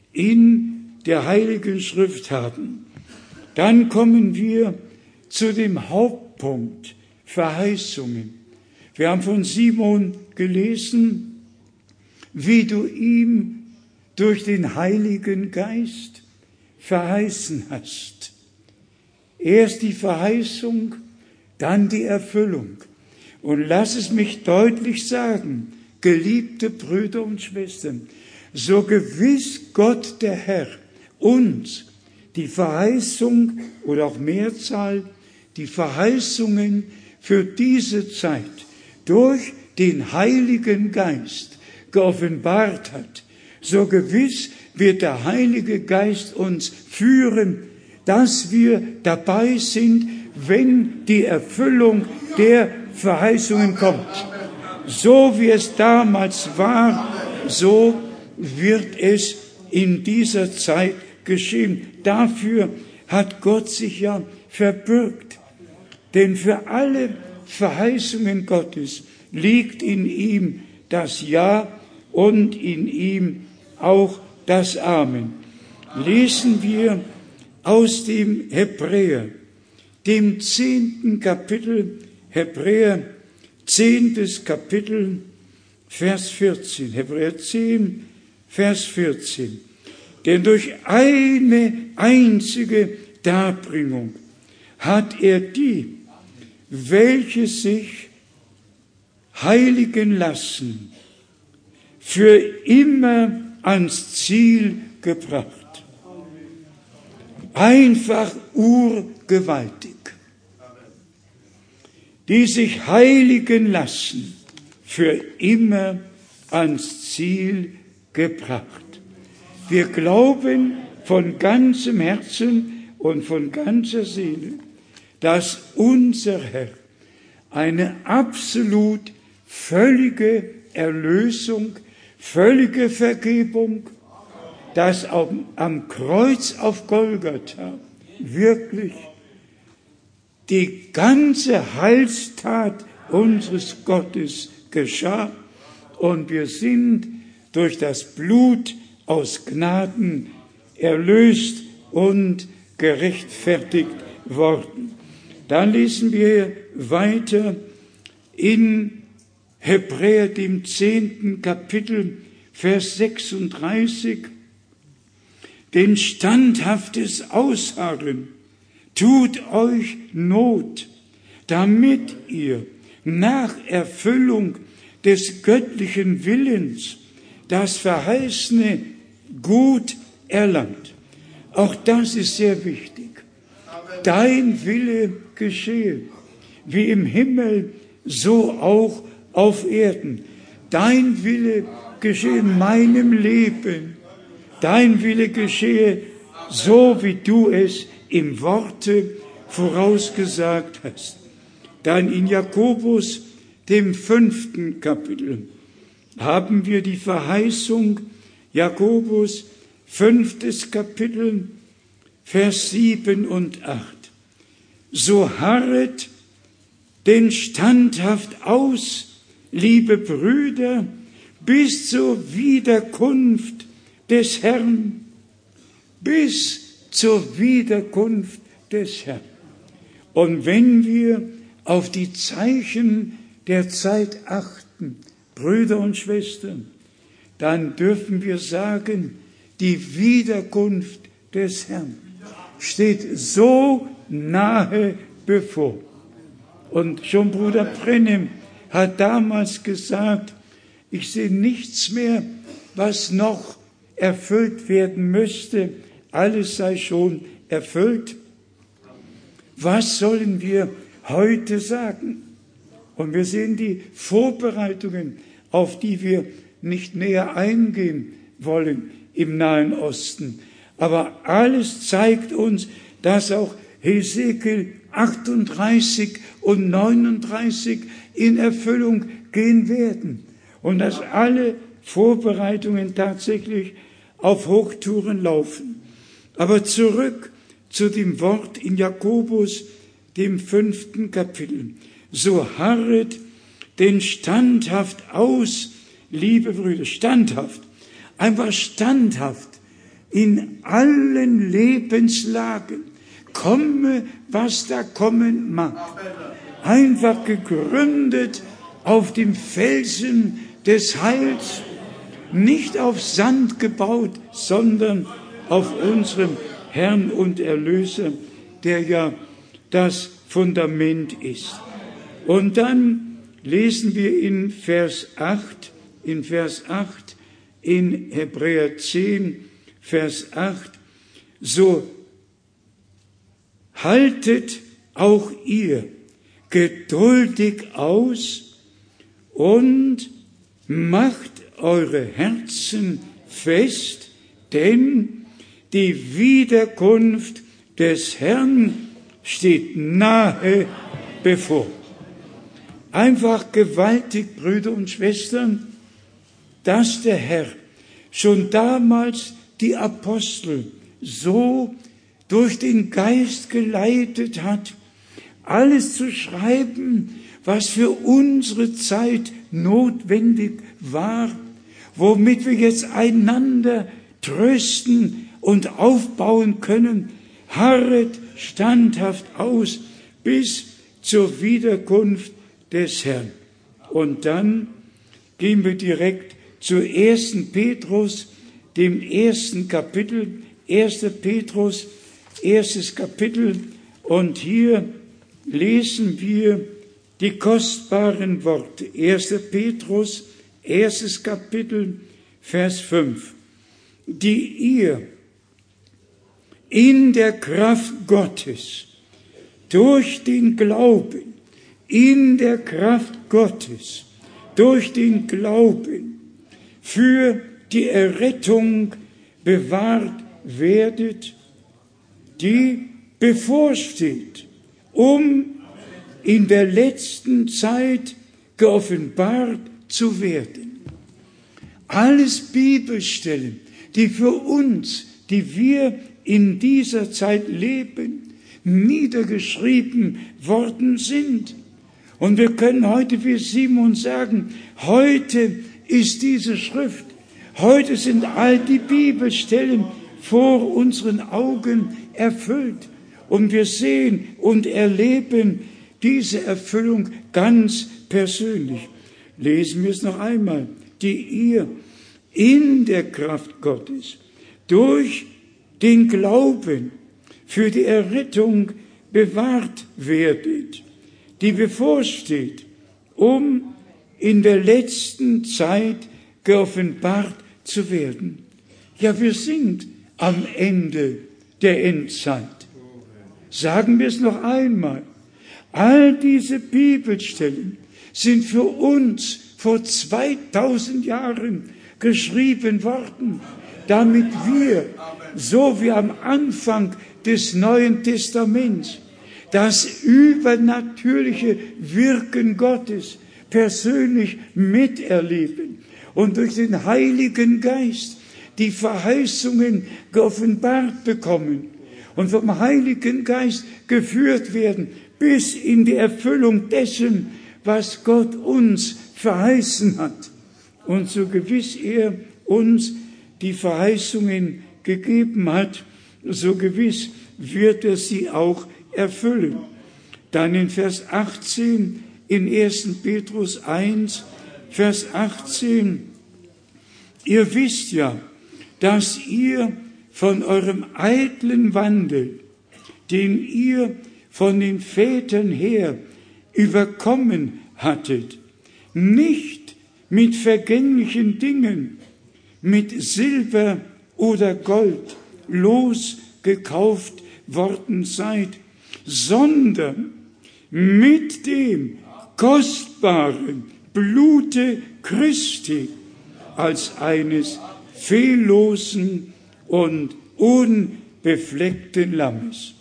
in der Heiligen Schrift haben. Dann kommen wir zu dem Hauptpunkt, Verheißungen. Wir haben von Simon gelesen, wie du ihm durch den Heiligen Geist verheißen hast. Erst die Verheißung, dann die Erfüllung. Und lass es mich deutlich sagen, geliebte Brüder und Schwestern, so gewiss Gott der Herr uns die Verheißung oder auch Mehrzahl, die Verheißungen für diese Zeit durch den Heiligen Geist geoffenbart hat, so gewiss wird der Heilige Geist uns führen, dass wir dabei sind, wenn die Erfüllung der Verheißungen kommt. So wie es damals war, so wird es in dieser Zeit geschehen. Dafür hat Gott sich ja verbürgt. Denn für alle Verheißungen Gottes liegt in ihm das Ja und in ihm auch das Amen. Lesen wir aus dem Hebräer, dem zehnten Kapitel, Hebräer, zehntes Kapitel, Vers vierzehn. Hebräer zehn, Vers vierzehn. Denn durch eine einzige Darbringung hat er die, welche sich heiligen lassen, für immer ans Ziel gebracht. Einfach urgewaltig. Die sich heiligen lassen, für immer ans Ziel gebracht. Wir glauben von ganzem Herzen und von ganzer Seele, dass unser Herr eine absolut völlige Erlösung, völlige Vergebung, dass am, am Kreuz auf Golgatha wirklich die ganze Heilstat unseres Gottes geschah und wir sind durch das Blut aus Gnaden erlöst und gerechtfertigt worden. Dann lesen wir weiter in Hebräer, dem zehnten Kapitel, Vers sechsunddreißig. Denn standhaftes Ausharren tut euch Not, damit ihr nach Erfüllung des göttlichen Willens das verheißene Gut erlangt. Auch das ist sehr wichtig. Dein Wille geschehe, wie im Himmel, so auch auf Erden. Dein Wille geschehe in meinem Leben. Dein Wille geschehe, so wie du es im Worte vorausgesagt hast. Dann in Jakobus, dem fünften Kapitel, haben wir die Verheißung, Jakobus, fünftes Kapitel, Vers sieben und acht. So harret denn standhaft aus, liebe Brüder, bis zur Wiederkunft des Herrn, bis zur Wiederkunft des Herrn. Und wenn wir auf die Zeichen der Zeit achten, Brüder und Schwestern, dann dürfen wir sagen, die Wiederkunft des Herrn steht so nahe bevor. Und schon Bruder Brennem hat damals gesagt, ich sehe nichts mehr, was noch erfüllt werden müsste. Alles sei schon erfüllt. Was sollen wir heute sagen? Und wir sehen die Vorbereitungen, auf die wir nicht näher eingehen wollen im Nahen Osten. Aber alles zeigt uns, dass auch Hesekiel achtunddreißig und neununddreißig in Erfüllung gehen werden. Und dass alle Vorbereitungen tatsächlich auf Hochtouren laufen. Aber zurück zu dem Wort in Jakobus, dem fünften Kapitel. So harret denn standhaft aus, liebe Brüder, standhaft, einfach standhaft in allen Lebenslagen, komme, was da kommen mag. Einfach gegründet auf dem Felsen des Heils, nicht auf Sand gebaut, sondern auf unserem Herrn und Erlöser, der ja das Fundament ist. Und dann lesen wir in Vers acht, in Vers acht, in Hebräer zehn, Vers acht, so haltet auch ihr geduldig aus und macht eure Herzen fest, denn die Wiederkunft des Herrn steht nahe bevor. Einfach gewaltig, Brüder und Schwestern, dass der Herr schon damals die Apostel so durch den Geist geleitet hat, alles zu schreiben, was für unsere Zeit notwendig war, womit wir jetzt einander trösten und aufbauen können. Harret standhaft aus bis zur Wiederkunft des Herrn. Und dann gehen wir direkt zu ersten Petrus, dem ersten Kapitel, erster Petrus, erstes Kapitel, und hier lesen wir die kostbaren Worte. erster Petrus, erstes Kapitel, Vers fünf. Die ihr in der Kraft Gottes, durch den Glauben, in der Kraft Gottes, durch den Glauben, für die Errettung bewahrt werdet, die bevorsteht, um in der letzten Zeit geoffenbart zu werden. Alles Bibelstellen, die für uns, die wir in dieser Zeit leben, niedergeschrieben worden sind. Und wir können heute wie Simon sagen, heute ist diese Schrift, heute sind all die Bibelstellen vor unseren Augen erfüllt. Und wir sehen und erleben diese Erfüllung ganz persönlich. Lesen wir es noch einmal. Die ihr in der Kraft Gottes durch den Glauben für die Errettung bewahrt werdet, die bevorsteht, um in der letzten Zeit geoffenbart zu werden. Ja, wir sind am Ende der Endzeit. Sagen wir es noch einmal. All diese Bibelstellen sind für uns vor zweitausend Jahren geschrieben worden, damit wir, so wie am Anfang des Neuen Testaments, das übernatürliche Wirken Gottes persönlich miterleben und durch den Heiligen Geist die Verheißungen geoffenbart bekommen und vom Heiligen Geist geführt werden bis in die Erfüllung dessen, was Gott uns verheißen hat. Und so gewiss er uns die Verheißungen gegeben hat, so gewiss wird er sie auch erfüllen. Dann in Vers achtzehn, in erster Petrus eins, Vers achtzehn, ihr wisst ja, dass ihr von eurem eitlen Wandel, den ihr von den Vätern her überkommen hattet, nicht mit vergänglichen Dingen, mit Silber oder Gold losgekauft worden seid, sondern mit dem kostbaren Blute Christi als eines fehllosen und unbefleckten Lammes.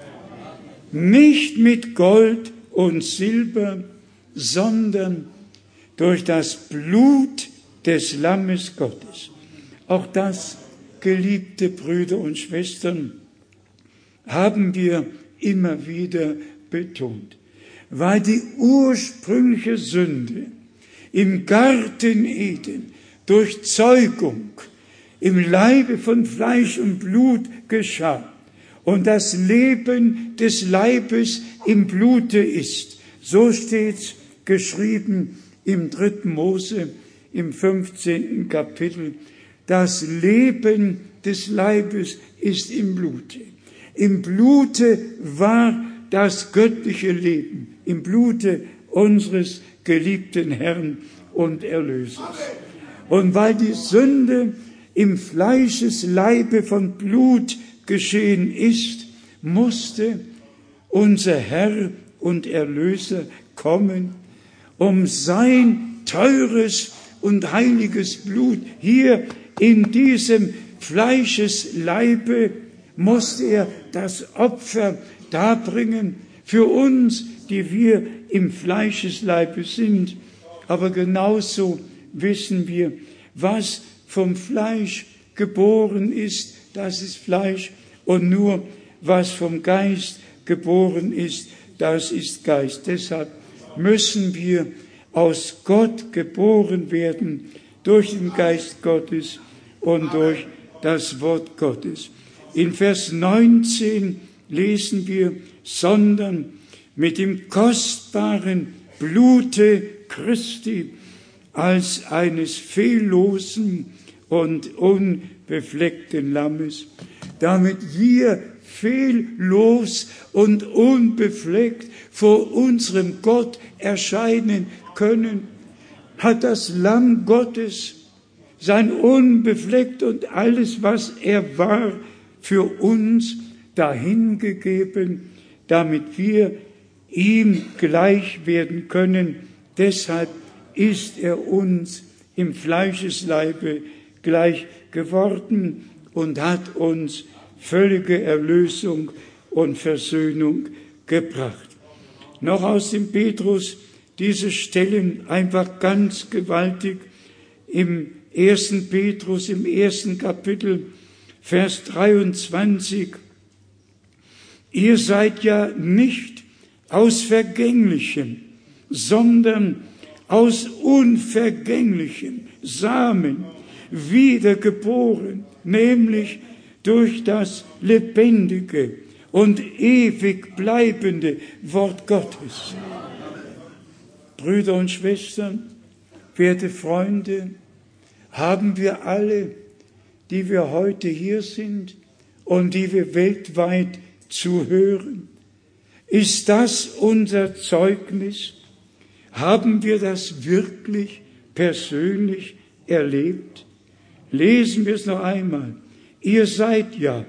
Nicht mit Gold und Silber, sondern durch das Blut des Lammes Gottes. Auch das, geliebte Brüder und Schwestern, haben wir immer wieder betont, weil die ursprüngliche Sünde im Garten Eden durch Zeugung im Leibe von Fleisch und Blut geschah und das Leben des Leibes im Blute ist. So steht's geschrieben im dritten Mose im fünfzehnten Kapitel. Das Leben des Leibes ist im Blute. Im Blute war das göttliche Leben, im Blute unseres geliebten Herrn und Erlösers. Und weil die Sünde im Fleischesleibe von Blut geschehen ist, musste unser Herr und Erlöser kommen, um sein teures und heiliges Blut hier in diesem Fleischesleibe musste er das Opfer darbringen für uns, die wir im Fleischesleibe sind. Aber genauso wissen wir, was vom Fleisch geboren ist, das ist Fleisch, und nur was vom Geist geboren ist, das ist Geist. Deshalb müssen wir aus Gott geboren werden, durch den Geist Gottes und durch das Wort Gottes. In Vers neunzehn lesen wir, sondern mit dem kostbaren Blute Christi als eines fehllosen und unbefleckten Lammes, damit wir fehllos und unbefleckt vor unserem Gott erscheinen können, hat das Lamm Gottes sein unbefleckt und alles, was er war, für uns dahingegeben, damit wir ihm gleich werden können. Deshalb ist er uns im Fleischesleibe gleich geworden und hat uns völlige Erlösung und Versöhnung gebracht. Noch aus dem Petrus diese Stellen einfach ganz gewaltig im ersten Petrus, im ersten Kapitel, Vers dreiundzwanzig. Ihr seid ja nicht aus Vergänglichem, sondern aus unvergänglichem Samen wiedergeboren, nämlich durch das lebendige und ewig bleibende Wort Gottes. Brüder und Schwestern, werte Freunde, haben wir alle, die wir heute hier sind und die wir weltweit zuhören, ist das unser Zeugnis? Haben wir das wirklich persönlich erlebt? Lesen wir es noch einmal. Ihr seid ja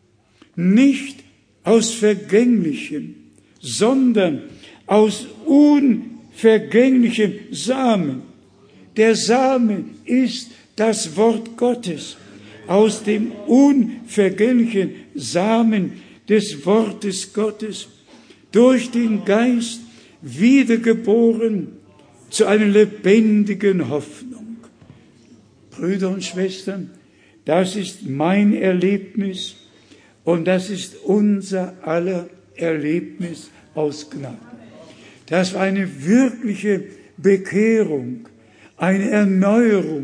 nicht aus Vergänglichem, sondern aus unvergänglichem Samen. Der Same ist das Wort Gottes. Aus dem unvergänglichen Samen des Wortes Gottes durch den Geist wiedergeboren zu einer lebendigen Hoffnung. Brüder und Schwestern, das ist mein Erlebnis und das ist unser aller Erlebnis aus Gnaden. Dass wir eine wirkliche Bekehrung, eine Erneuerung,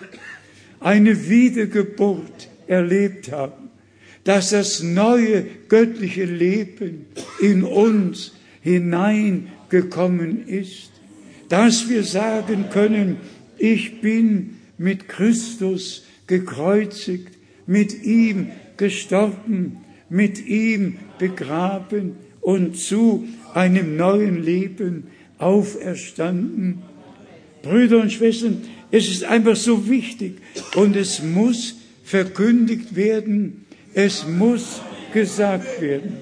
eine Wiedergeburt erlebt haben, dass das neue göttliche Leben in uns hineingekommen ist, dass wir sagen können, ich bin mit Christus gekreuzigt, mit ihm gestorben, mit ihm begraben und zu einem neuen Leben auferstanden. Brüder und Schwestern, es ist einfach so wichtig und es muss verkündigt werden, es muss gesagt werden.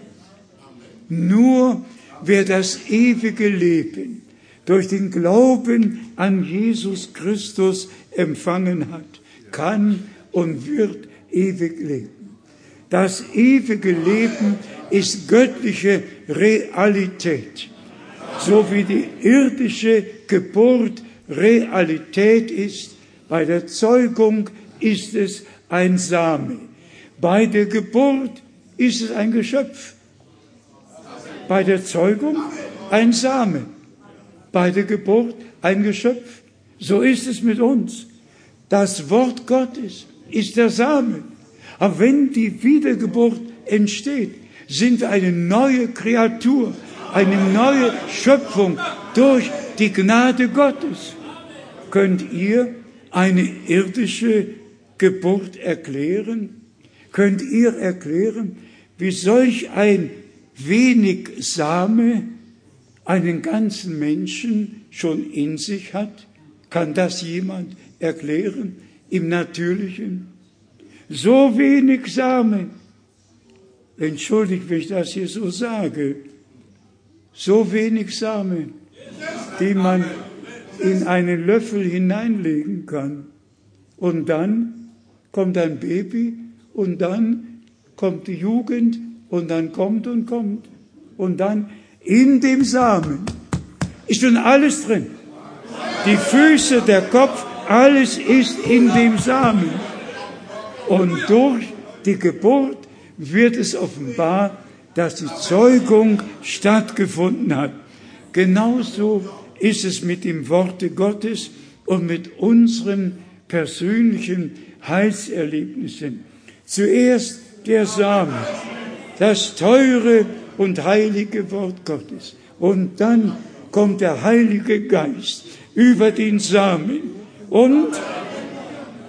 Nur wer das ewige Leben durch den Glauben an Jesus Christus empfangen hat, kann und wird ewig leben. Das ewige Leben ist göttliche Realität, so wie die irdische Geburt Realität ist. Bei der Zeugung ist es ein Same. Bei der Geburt ist es ein Geschöpf. Bei der Zeugung ein Same. Bei der Geburt ein Geschöpf. So ist es mit uns. Das Wort Gottes ist der Same. Aber wenn die Wiedergeburt entsteht, sind wir eine neue Kreatur, eine neue Schöpfung durch die Gnade Gottes. Könnt ihr eine irdische Geburt erklären? Könnt ihr erklären, wie solch ein wenig Same einen ganzen Menschen schon in sich hat? Kann das jemand erklären im Natürlichen? So wenig Samen, entschuldigt, wenn ich das hier so sage, so wenig Samen, die man in einen Löffel hineinlegen kann. Und dann kommt ein Baby und dann kommt die Jugend und dann kommt und kommt. Und dann in dem Samen ist schon alles drin. Die Füße, der Kopf, alles ist in dem Samen. Und durch die Geburt wird es offenbar, dass die Zeugung stattgefunden hat. Genauso ist es mit dem Worte Gottes und mit unseren persönlichen Heilserlebnissen. Zuerst der Samen, das teure und heilige Wort Gottes. Und dann kommt der Heilige Geist über den Samen und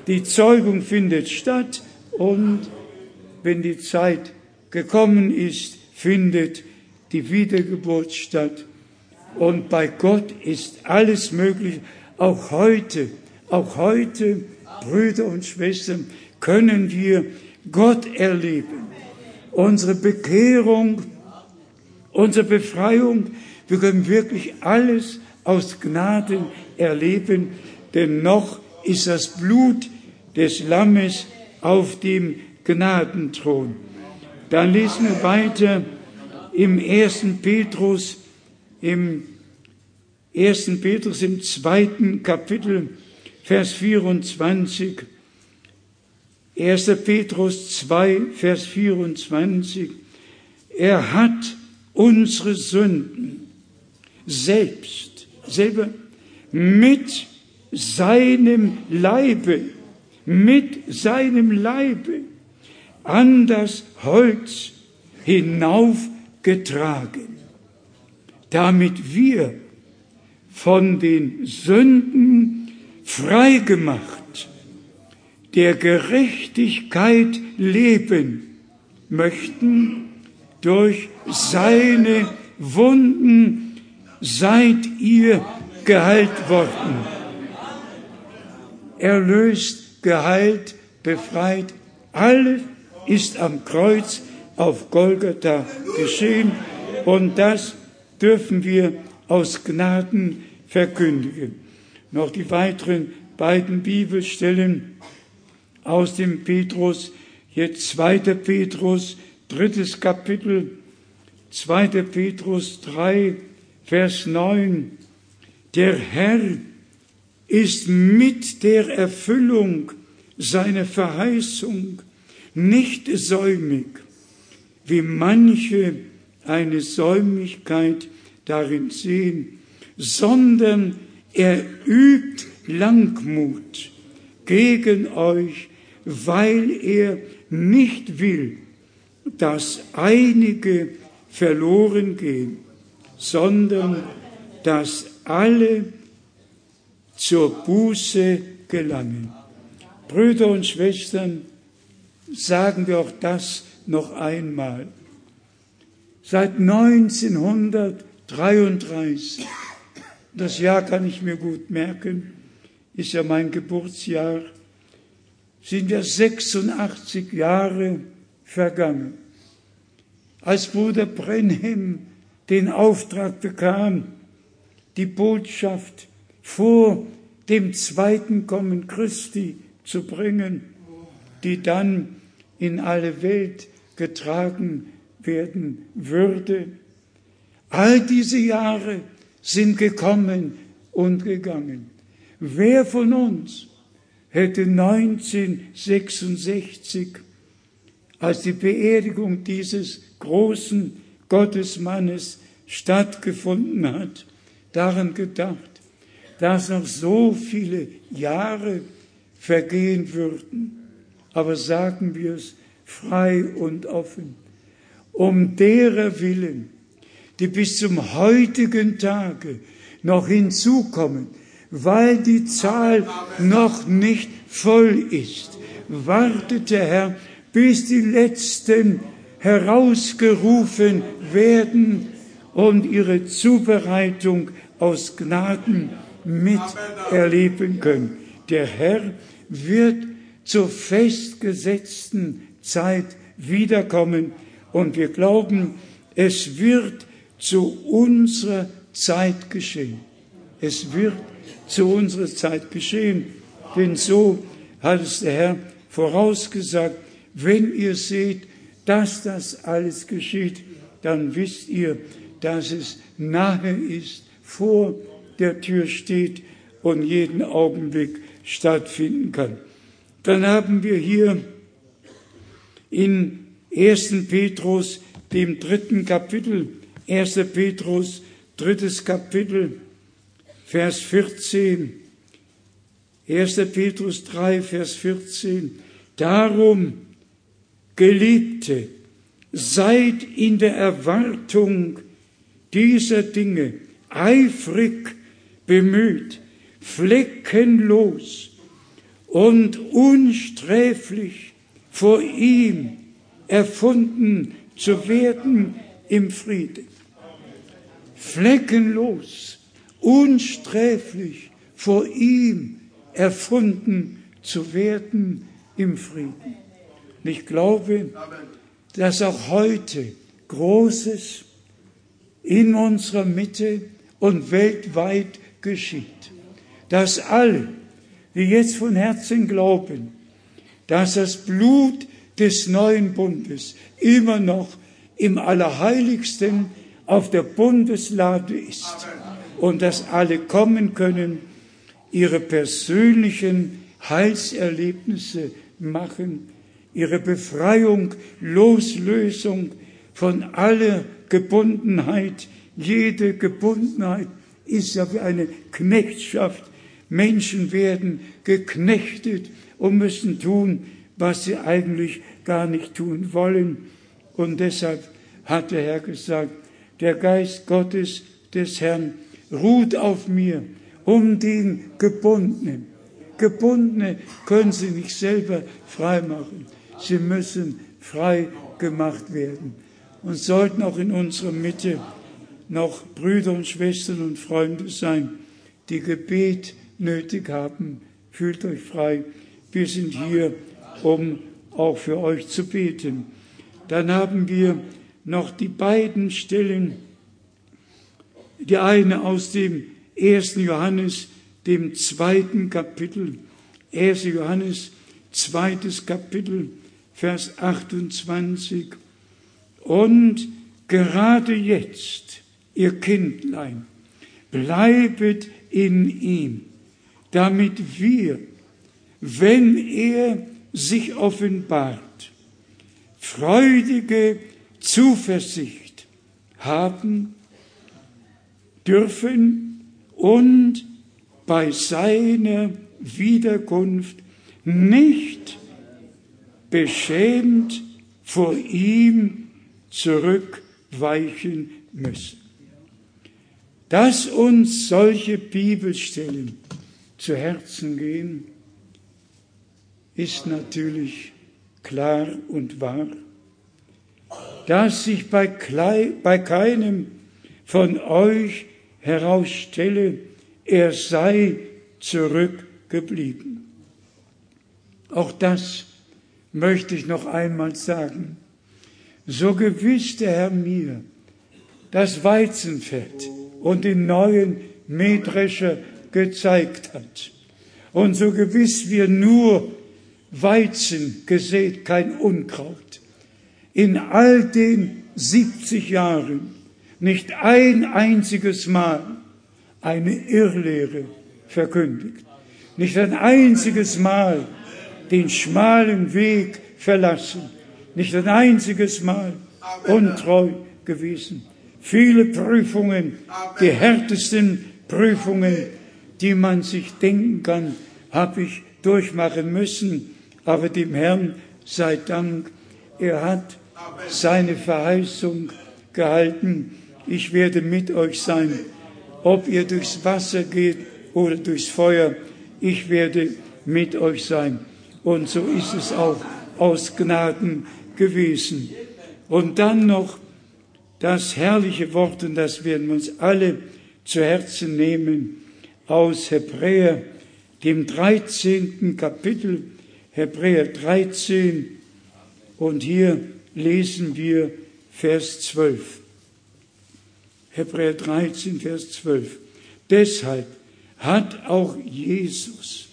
Die Zeugung findet statt und wenn die Zeit gekommen ist, findet die Wiedergeburt statt. Und bei Gott ist alles möglich. Auch heute, auch heute, Brüder und Schwestern, können wir Gott erleben. Unsere Bekehrung, unsere Befreiung, wir können wirklich alles aus Gnaden erleben, denn noch ist das Blut des Lammes auf dem Gnadenthron. Dann lesen wir weiter im ersten Petrus, im ersten Petrus im zweiten Kapitel, Vers vierundzwanzig. erster Petrus zwei, Vers vierundzwanzig. Er hat unsere Sünden selbst, selber mit seinem Leibe, mit seinem Leibe an das Holz hinaufgetragen, damit wir von den Sünden freigemacht, der Gerechtigkeit leben möchten. Durch seine Wunden seid ihr geheilt worden. Erlöst, geheilt, befreit. Alles ist am Kreuz auf Golgatha geschehen und das dürfen wir aus Gnaden verkündigen. Noch die weiteren beiden Bibelstellen aus dem Petrus, jetzt zweiter Petrus, drittes Kapitel, zweiter Petrus drei, Vers neun. Der Herr ist mit der Erfüllung seiner Verheißung nicht säumig, wie manche eine Säumigkeit darin sehen, sondern er übt Langmut gegen euch, weil er nicht will, dass einige verloren gehen, sondern dass alle zur Buße gelangen. Brüder und Schwestern, sagen wir auch das noch einmal. Seit neunzehnhundertdreiunddreißig, das Jahr kann ich mir gut merken, ist ja mein Geburtsjahr, sind ja sechsundachtzig Jahre vergangen. Als Bruder Brenhem den Auftrag bekam, die Botschaft vor dem zweiten Kommen Christi zu bringen, die dann in alle Welt getragen werden würde. All diese Jahre sind gekommen und gegangen. Wer von uns hätte neunzehnhundertsechsundsechzig, als die Beerdigung dieses großen Gottesmannes stattgefunden hat, daran gedacht, dass noch so viele Jahre vergehen würden? Aber sagen wir es frei und offen, um derer Willen, die bis zum heutigen Tage noch hinzukommen, weil die Zahl noch nicht voll ist, wartet der Herr, bis die Letzten herausgerufen werden und ihre Zubereitung aus Gnaden miterleben können. Der Herr wird zur festgesetzten Zeit wiederkommen und wir glauben, es wird zu unserer Zeit geschehen. Es wird zu unserer Zeit geschehen, denn so hat es der Herr vorausgesagt. Wenn ihr seht, dass das alles geschieht, dann wisst ihr, dass es nahe ist, vor der Tür steht und jeden Augenblick stattfinden kann. Dann haben wir hier in ersten Petrus, dem dritten Kapitel, erster Petrus, drittes Kapitel, Vers vierzehn, erster Petrus drei, Vers vierzehn. Darum, Geliebte, seid in der Erwartung dieser Dinge eifrig bemüht, fleckenlos und unsträflich vor ihm erfunden zu werden im Frieden. Fleckenlos, unsträflich vor ihm erfunden zu werden im Frieden. Und ich glaube, dass auch heute Großes in unserer Mitte und weltweit geschieht. Dass alle, die jetzt von Herzen glauben, dass das Blut des neuen Bundes immer noch im Allerheiligsten auf der Bundeslade ist und dass alle kommen können, ihre persönlichen Heilserlebnisse machen, ihre Befreiung, Loslösung von aller Gebundenheit. Jede Gebundenheit ist ja wie eine Knechtschaft. Menschen werden geknechtet und müssen tun, was sie eigentlich gar nicht tun wollen. Und deshalb hat der Herr gesagt, der Geist Gottes des Herrn ruht auf mir, um den Gebundenen. Gebundene können sie nicht selber frei machen. Sie müssen frei gemacht werden. Und sollten auch in unserer Mitte noch Brüder und Schwestern und Freunde sein, die Gebet nötig haben, fühlt euch frei. Wir sind hier, um auch für euch zu beten. Dann haben wir noch die beiden Stellen, die eine aus dem ersten Johannes, dem zweiten Kapitel, erster Johannes, zweites Kapitel, Vers achtundzwanzig. Und gerade jetzt, ihr Kindlein, bleibet in ihm, damit wir, wenn er sich offenbart, freudige Zuversicht haben dürfen und bei seiner Wiederkunft nicht beschämt vor ihm zurückweichen müssen. Dass uns solche Bibelstellen zu Herzen gehen, ist natürlich klar und wahr. Dass sich bei, klei- bei keinem von euch herausstelle, er sei zurückgeblieben. Auch das möchte ich noch einmal sagen. So gewiss der Herr mir das Weizenfeld und den neuen Mähdrescher gezeigt hat, und so gewiss wir nur Weizen gesät, kein Unkraut, in all den siebzig Jahren nicht ein einziges Mal eine Irrlehre verkündigt, nicht ein einziges Mal den schmalen Weg verlassen, nicht ein einziges Mal untreu gewesen. Viele Prüfungen, die härtesten Prüfungen, die man sich denken kann, habe ich durchmachen müssen. Aber dem Herrn sei Dank, er hat seine Verheißung gehalten. Ich werde mit euch sein, ob ihr durchs Wasser geht oder durchs Feuer. Ich werde mit euch sein. Und so ist es auch aus Gnaden gewesen. Und dann noch das herrliche Wort, und das werden wir uns alle zu Herzen nehmen, aus Hebräer, dem dreizehnten Kapitel, Hebräer dreizehn, und hier lesen wir Vers zwölf. Hebräer dreizehn, Vers zwölf. Deshalb hat auch Jesus,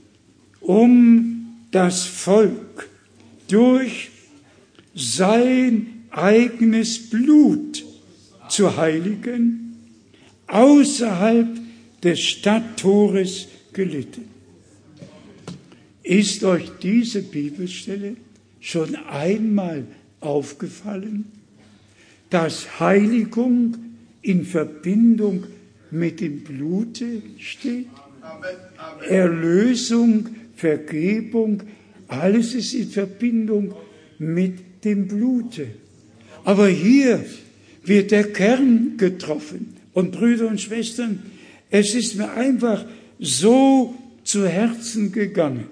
um das Volk durch sein eigenes Blut zu heiligen, außerhalb des Stadttores gelitten. Ist euch diese Bibelstelle schon einmal aufgefallen, dass Heiligung in Verbindung mit dem Blute steht? Erlösung, Vergebung, alles ist in Verbindung mit dem Blute. Aber hier wird der Kern getroffen. Und Brüder und Schwestern, es ist mir einfach so zu Herzen gegangen,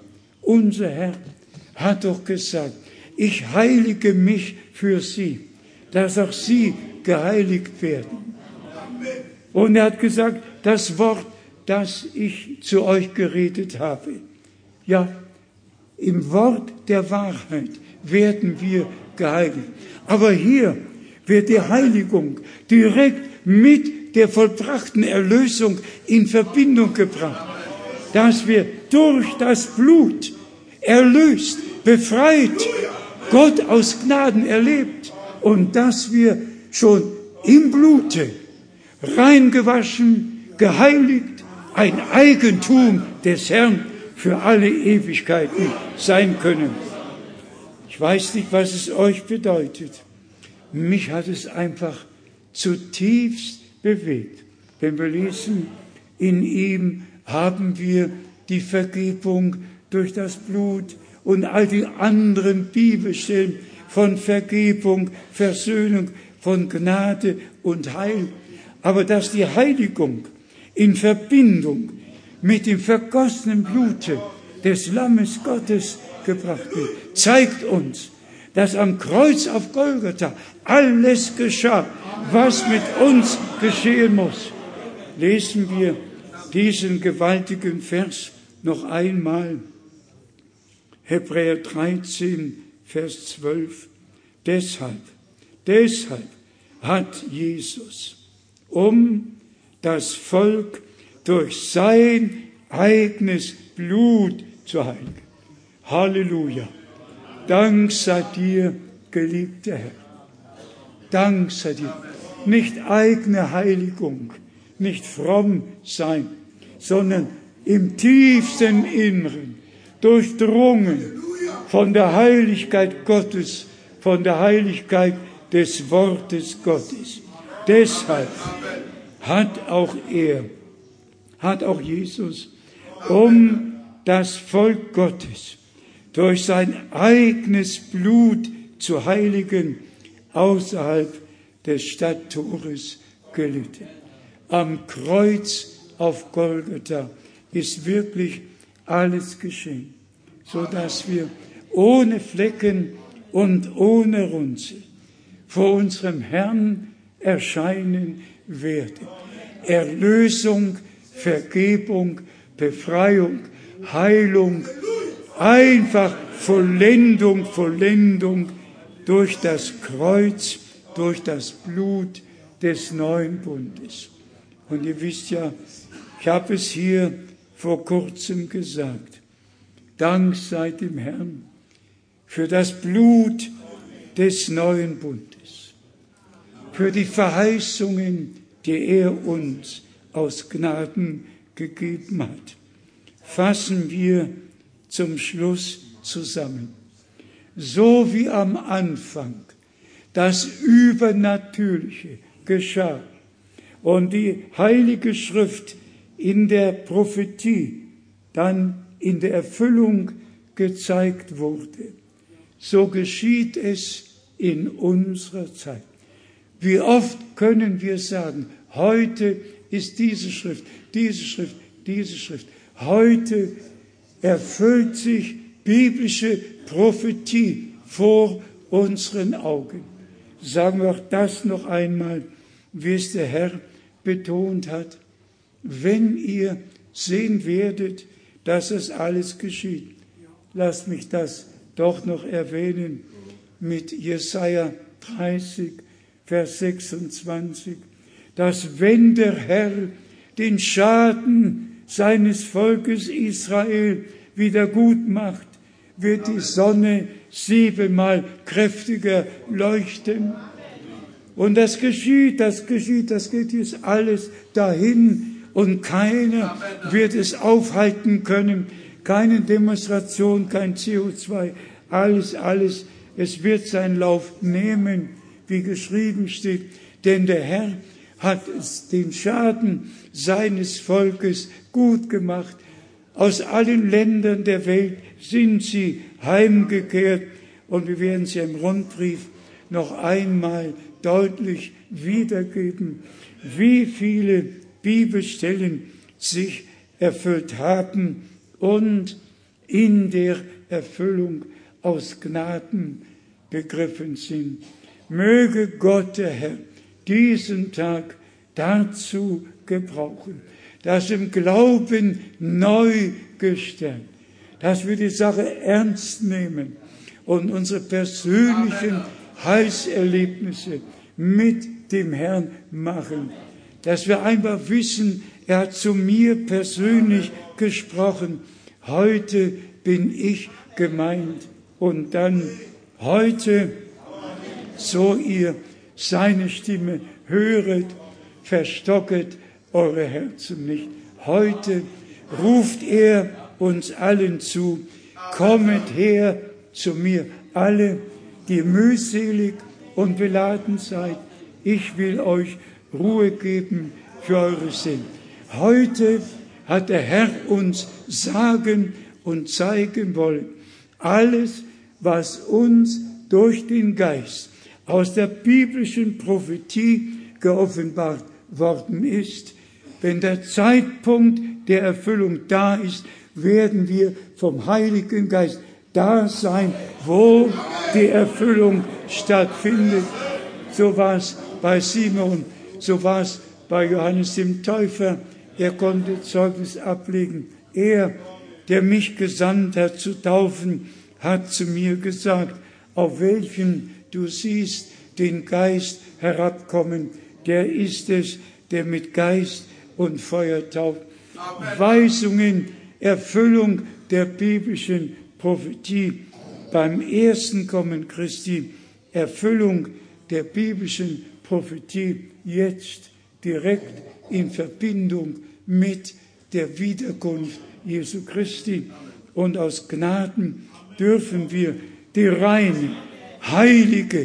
unser Herr hat doch gesagt, ich heilige mich für sie, dass auch sie geheiligt werden. Und er hat gesagt, das Wort, das ich zu euch geredet habe, ja, im Wort der Wahrheit werden wir geheiligt. Aber hier wird die Heiligung direkt mit der vollbrachten Erlösung in Verbindung gebracht, dass wir durch das Blut erlöst, befreit, Gott aus Gnaden erlebt und dass wir schon im Blute reingewaschen, geheiligt, ein Eigentum des Herrn für alle Ewigkeiten sein können. Ich weiß nicht, was es euch bedeutet. Mich hat es einfach zutiefst bewegt, wenn wir lesen, in ihm haben wir die Vergebung durch das Blut und all die anderen Bibelstellen von Vergebung, Versöhnung, von Gnade und Heil. Aber dass die Heiligung in Verbindung mit dem vergossenen Blute des Lammes Gottes gebracht wird, zeigt uns, dass am Kreuz auf Golgatha alles geschah, was mit uns geschehen muss. Lesen wir diesen gewaltigen Vers noch einmal. Hebräer dreizehn, Vers zwölf. Deshalb, deshalb hat Jesus, um das Volk durch sein eigenes Blut zu heiligen. Halleluja. Dank sei dir, geliebter Herr. Dank sei dir. Nicht eigene Heiligung, nicht fromm sein, sondern im tiefsten Inneren, durchdrungen von der Heiligkeit Gottes, von der Heiligkeit des Wortes Gottes. Deshalb hat auch er, hat auch Jesus, um das Volk Gottes durch sein eigenes Blut zu heiligen, außerhalb des Stadttores gelitten. Am Kreuz auf Golgatha ist wirklich alles geschehen, so dass wir ohne Flecken und ohne Runzel vor unserem Herrn erscheinen werden. Erlösung, Vergebung, Befreiung, Heilung, einfach Vollendung, Vollendung durch das Kreuz, durch das Blut des neuen Bundes. Und ihr wisst ja, ich habe es hier vor kurzem gesagt, Dank sei dem Herrn für das Blut des neuen Bundes, für die Verheißungen, die er uns aus Gnaden gegeben hat. Fassen wir zum Schluss zusammen. So wie am Anfang das Übernatürliche geschah und die Heilige Schrift in der Prophetie dann in der Erfüllung gezeigt wurde, so geschieht es in unserer Zeit. Wie oft können wir sagen, heute ist diese Schrift, diese Schrift, diese Schrift. Heute erfüllt sich biblische Prophetie vor unseren Augen. Sagen wir auch das noch einmal, wie es der Herr betont hat. Wenn ihr sehen werdet, dass es alles geschieht. Lasst mich das doch noch erwähnen mit Jesaja dreißig, Vers sechsundzwanzig, dass wenn der Herr den Schaden seines Volkes Israel wieder gut macht, wird die Sonne siebenmal kräftiger leuchten. Und das geschieht, das geschieht, das geht jetzt alles dahin und keiner wird es aufhalten können. Keine Demonstration, kein C O zwei, alles, alles. Es wird seinen Lauf nehmen, wie geschrieben steht. Denn der Herr hat den Schaden seines Volkes gut gemacht. Aus allen Ländern der Welt sind sie heimgekehrt. Und wir werden sie im Rundbrief noch einmal deutlich wiedergeben, wie viele Bibelstellen sich erfüllt haben und in der Erfüllung aus Gnaden begriffen sind. Möge Gott, der Herr, diesen Tag dazu gebrauchen, dass im Glauben neu gestärkt, dass wir die Sache ernst nehmen und unsere persönlichen Heilserlebnisse mit dem Herrn machen, dass wir einfach wissen, er hat zu mir persönlich gesprochen, heute bin ich gemeint und dann heute, so ihr seine Stimme höret, verstocket eure Herzen nicht. Heute ruft er uns allen zu, kommet her zu mir, alle, die mühselig und beladen seid. Ich will euch Ruhe geben für eure Seelen. Heute hat der Herr uns sagen und zeigen wollen, alles, was uns durch den Geist aus der biblischen Prophetie geoffenbart worden ist. Wenn der Zeitpunkt der Erfüllung da ist, werden wir vom Heiligen Geist da sein, wo die Erfüllung stattfindet. So war es bei Simon, so war es bei Johannes dem Täufer. Er konnte Zeugnis ablegen. Er, der mich gesandt hat zu taufen, hat zu mir gesagt, auf welchen du siehst den Geist herabkommen, der ist es, der mit Geist und Feuer tauft. Weisungen, Erfüllung der biblischen Prophetie beim ersten Kommen Christi, Erfüllung der biblischen Prophetie jetzt direkt in Verbindung mit der Wiederkunft Jesu Christi. Und aus Gnaden dürfen wir die reine, heilige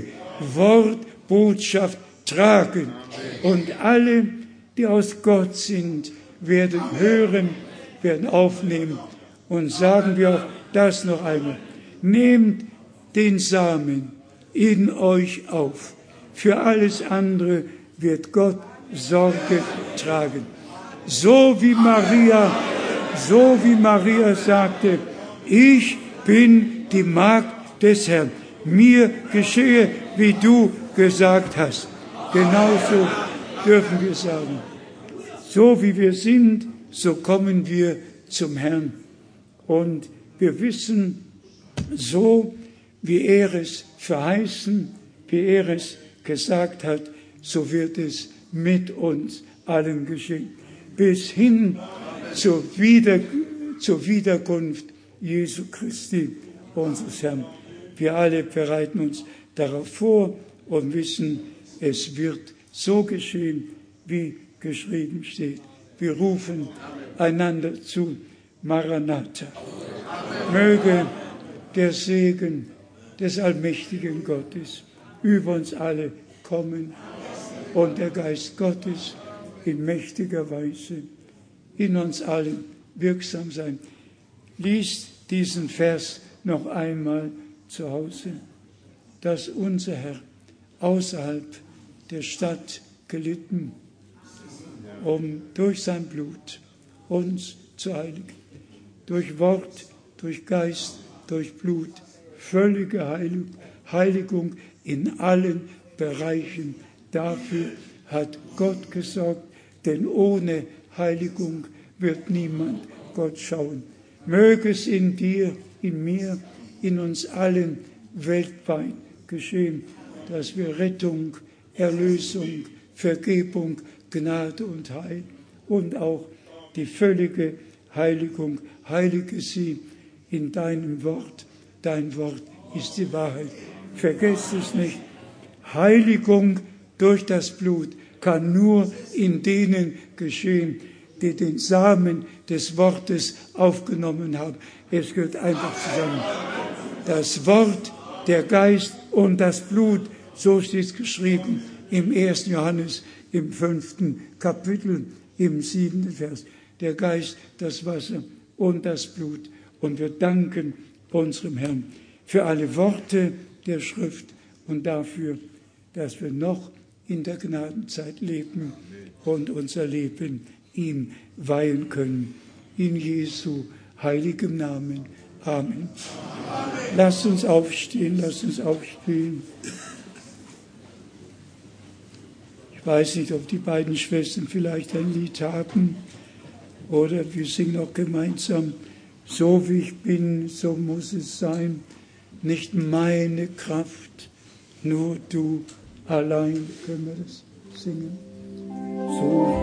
Wortbotschaft tragen. Und alle, die aus Gott sind, werden hören, werden aufnehmen. Und sagen wir auch das noch einmal. Nehmt den Samen in euch auf. Für alles andere wird Gott Sorge tragen. So wie Maria, so wie Maria sagte, ich bin die Magd des Herrn. Mir geschehe, wie du gesagt hast. Genauso dürfen wir sagen. So wie wir sind, so kommen wir zum Herrn. Und wir wissen, so wie er es verheißen, wie er es gesagt hat, so wird es mit uns allen geschehen. Bis hin zur, Wieder, zur Wiederkunft Jesu Christi, unseres Herrn. Wir alle bereiten uns darauf vor und wissen, es wird so geschehen, wie geschrieben steht. Wir rufen einander zu, Maranatha. Möge der Segen des allmächtigen Gottes über uns alle kommen und der Geist Gottes in mächtiger Weise in uns allen wirksam sein. Lies diesen Vers noch einmal zu Hause, dass unser Herr außerhalb der Stadt gelitten, um durch sein Blut uns zu heiligen. Durch Wort, durch Geist, durch Blut, völlige Heiligung, Heiligung in allen Bereichen. Dafür hat Gott gesorgt, denn ohne Heiligung wird niemand Gott schauen. Möge es in dir, in mir, in uns allen weltweit geschehen, dass wir Rettung, Erlösung, Vergebung, Gnade und Heil und auch die völlige Heiligung, heilige sie in deinem Wort. Dein Wort ist die Wahrheit. Vergesst es nicht. Heiligung durch das Blut kann nur in denen geschehen, die den Samen des Wortes aufgenommen haben. Es gehört einfach zusammen. Das Wort, der Geist und das Blut, so steht es geschrieben im ersten Johannes, im fünften Kapitel, im siebten Vers. Der Geist, das Wasser und das Blut. Und wir danken unserem Herrn für alle Worte der Schrift und dafür, dass wir noch in der Gnadenzeit leben und unser Leben ihm weihen können. In Jesu heiligem Namen. Amen. Lasst uns aufstehen, lasst uns aufstehen. Ich weiß nicht, ob die beiden Schwestern vielleicht ein Lied haben oder wir singen auch gemeinsam. So wie ich bin, so muss es sein. Nicht meine Kraft, nur du allein. Können wir das singen? So.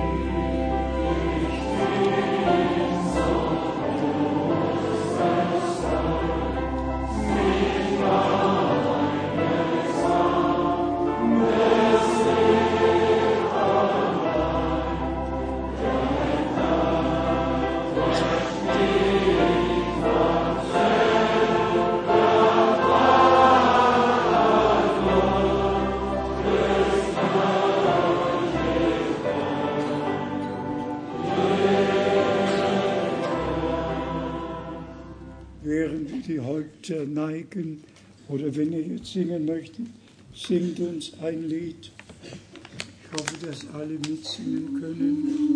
Die Häupter neigen oder wenn ihr jetzt singen möchtet, singt uns ein Lied. Ich hoffe, dass alle mitsingen können.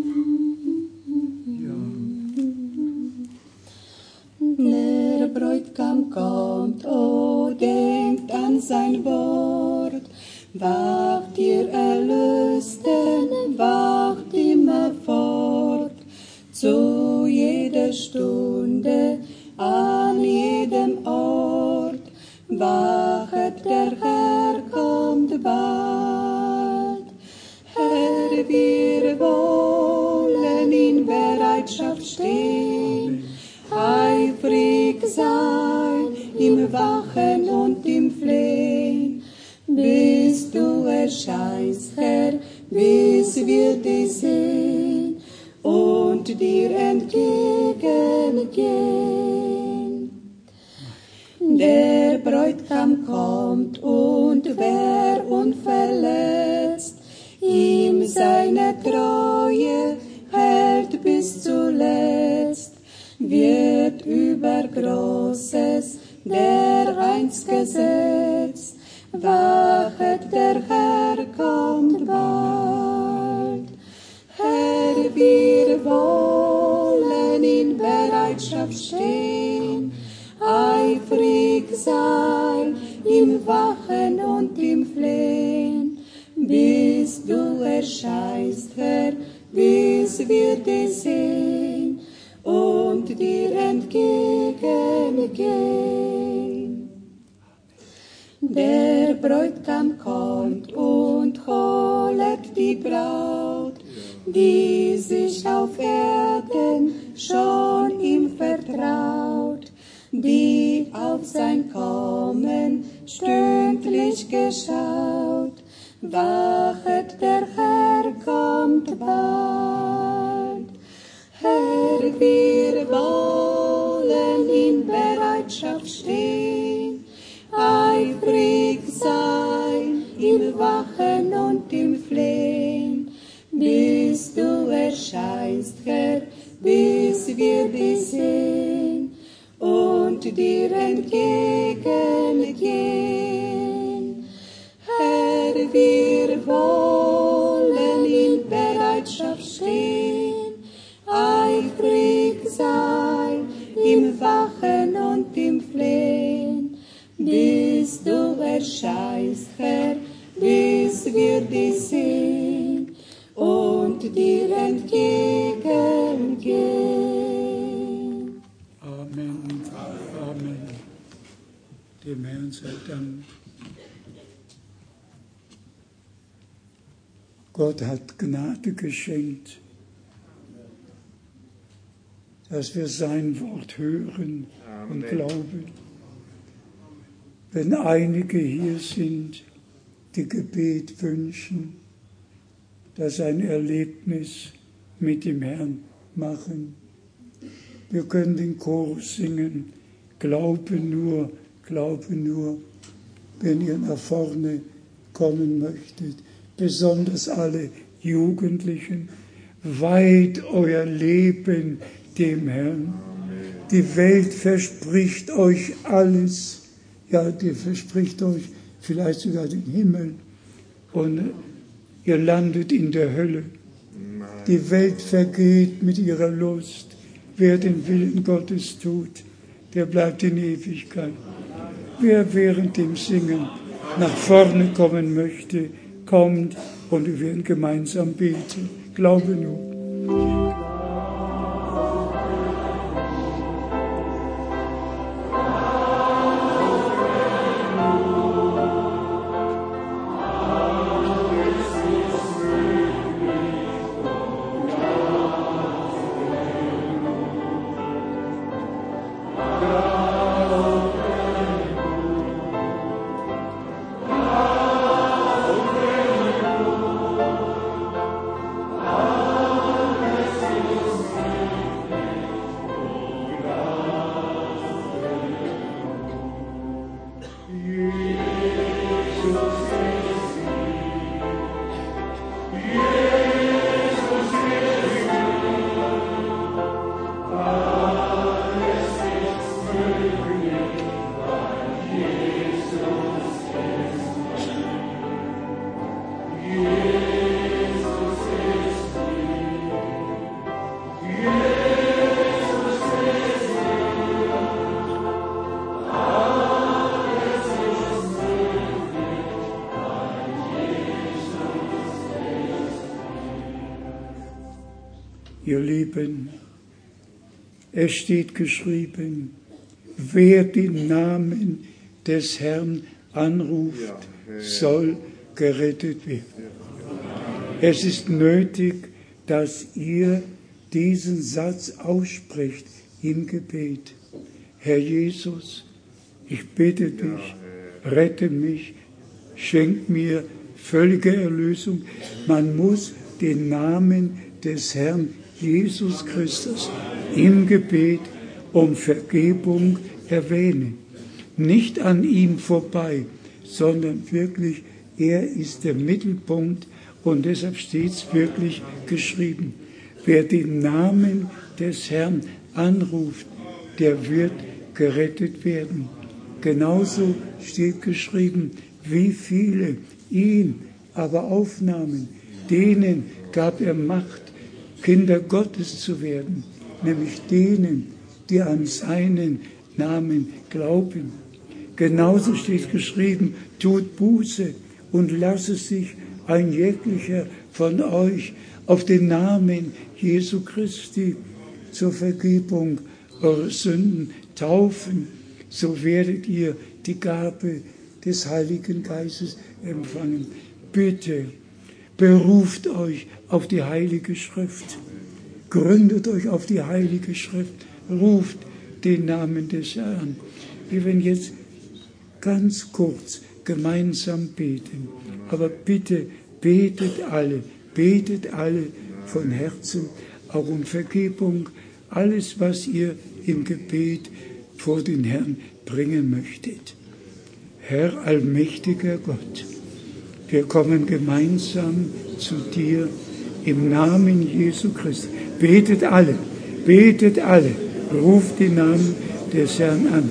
Ja. Der Bräutigam kommt, oh, denkt an sein Wort. Wacht ihr Erlösten, wacht immer fort. Zu jeder Stunde, an jedem Ort, wachet, der Herr kommt bald. Herr, wir wollen in Bereitschaft stehen, eifrig sein, im Wachen und im Flehen, bis du erscheinst, Herr, bis wir dich sehen und dir entgegengehen. Der Bräutigam kommt und wer unverletzt ihm seine Treue hält bis zuletzt, wird über Großes dereinst gesetzt. Wachet, der Herr kommt bald. Herr, wir wollen in Bereitschaft stehen, eifrig sein, im Wachen und im Flehen, bis du erscheinst, Herr, bis wir dich sehen und dir entgegengehen. Der Bräutigam kommt und holet die Braut, die sich auf Erden schon ihm vertraut, die auf sein Kommen stündlich geschaut. Wachet, der Herr kommt bald. Herr, wir wollen in Bereitschaft stehen, eifrig sein, im Wachen und im Flehen, bis du erscheinst, Herr, bis wir dich sehen und dir entgegengehen. Herr, wir wollen in Bereitschaft stehen, eifrig sein, im Wachen und im Flehen, bis du erscheinst, Herr, bis wir dich sehen und dir entgegengehen. Amen. Amen. Dem Herrn sei Dank. Gott hat Gnade geschenkt, dass wir sein Wort hören und glauben. Wenn einige hier sind, die Gebet wünschen, dass ein Erlebnis mit dem Herrn machen. Wir können den Chorus singen, glaube nur, glaube nur, wenn ihr nach vorne kommen möchtet. Besonders alle Jugendlichen, weiht euer Leben dem Herrn. Die Welt verspricht euch alles. Ja, die verspricht euch vielleicht sogar den Himmel. Und ihr landet in der Hölle. Die Welt vergeht mit ihrer Lust. Wer den Willen Gottes tut, der bleibt in Ewigkeit. Wer während dem Singen nach vorne kommen möchte, kommt und wir werden gemeinsam beten. Glaube nur. Ihr Lieben, es steht geschrieben, wer den Namen des Herrn anruft, soll gerettet werden. Es ist nötig, dass ihr diesen Satz ausspricht im Gebet. Herr Jesus, ich bitte dich, rette mich, schenk mir völlige Erlösung. Man muss den Namen des Herrn Jesus Christus im Gebet um Vergebung erwähnen. Nicht an ihm vorbei, sondern wirklich, er ist der Mittelpunkt und deshalb steht es wirklich geschrieben. Wer den Namen des Herrn anruft, der wird gerettet werden. Genauso steht geschrieben, wie viele ihn aber aufnahmen, denen gab er Macht, Kinder Gottes zu werden, nämlich denen, die an seinen Namen glauben. Genauso steht geschrieben, tut Buße und lasse sich ein jeglicher von euch auf den Namen Jesu Christi zur Vergebung eurer Sünden taufen, so werdet ihr die Gabe des Heiligen Geistes empfangen. Bitte, beruft euch auf die Heilige Schrift. Gründet euch auf die Heilige Schrift. Ruft den Namen des Herrn. Wir werden jetzt ganz kurz gemeinsam beten. Aber bitte betet alle, betet alle von Herzen, auch um Vergebung. Alles, was ihr im Gebet vor den Herrn bringen möchtet. Herr allmächtiger Gott, wir kommen gemeinsam zu dir im Namen Jesu Christi. Betet alle, betet alle, ruft den Namen des Herrn an.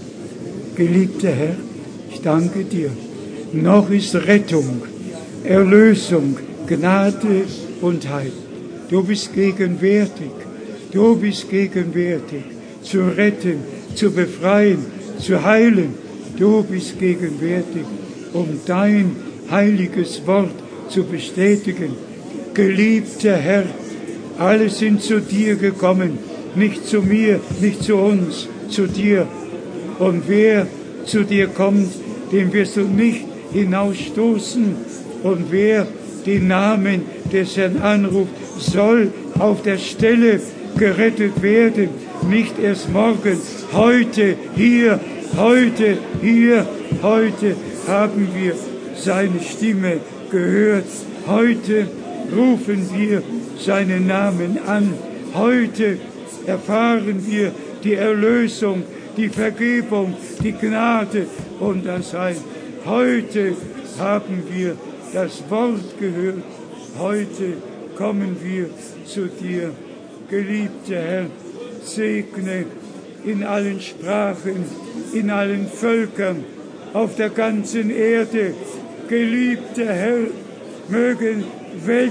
Geliebter Herr, ich danke dir. Noch ist Rettung, Erlösung, Gnade und Heil. Du bist gegenwärtig, du bist gegenwärtig, zu retten, zu befreien, zu heilen. Du bist gegenwärtig, um dein heiliges Wort zu bestätigen. Geliebter Herr, alle sind zu dir gekommen, nicht zu mir, nicht zu uns, zu dir. Und wer zu dir kommt, den wirst du nicht hinausstoßen. Und wer den Namen des Herrn anruft, soll auf der Stelle gerettet werden. Nicht erst morgen, heute, hier, heute, hier, heute haben wir seine Stimme gehört. Heute rufen wir seinen Namen an. Heute erfahren wir die Erlösung, die Vergebung, die Gnade und das Heil. Heute haben wir das Wort gehört. Heute kommen wir zu dir. Geliebter Herr, segne in allen Sprachen, in allen Völkern, auf der ganzen Erde. Geliebter Herr, mögen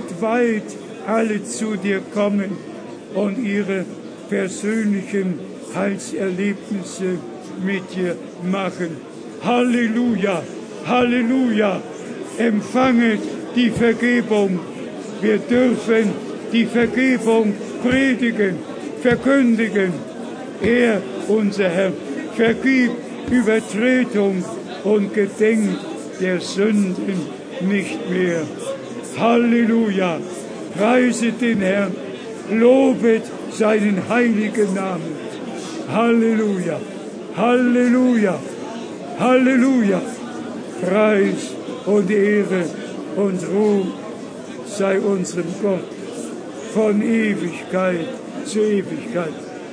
weltweit alle zu dir kommen und ihre persönlichen Heilserlebnisse mit dir machen. Halleluja, Halleluja, empfanget die Vergebung. Wir dürfen die Vergebung predigen, verkündigen. Er, unser Herr, vergibt Übertretung und gedenkt der Sünden nicht mehr. Halleluja, preiset den Herrn, lobet seinen heiligen Namen. Halleluja, Halleluja, Halleluja, Preis und Ehre und Ruhm sei unserem Gott von Ewigkeit zu Ewigkeit.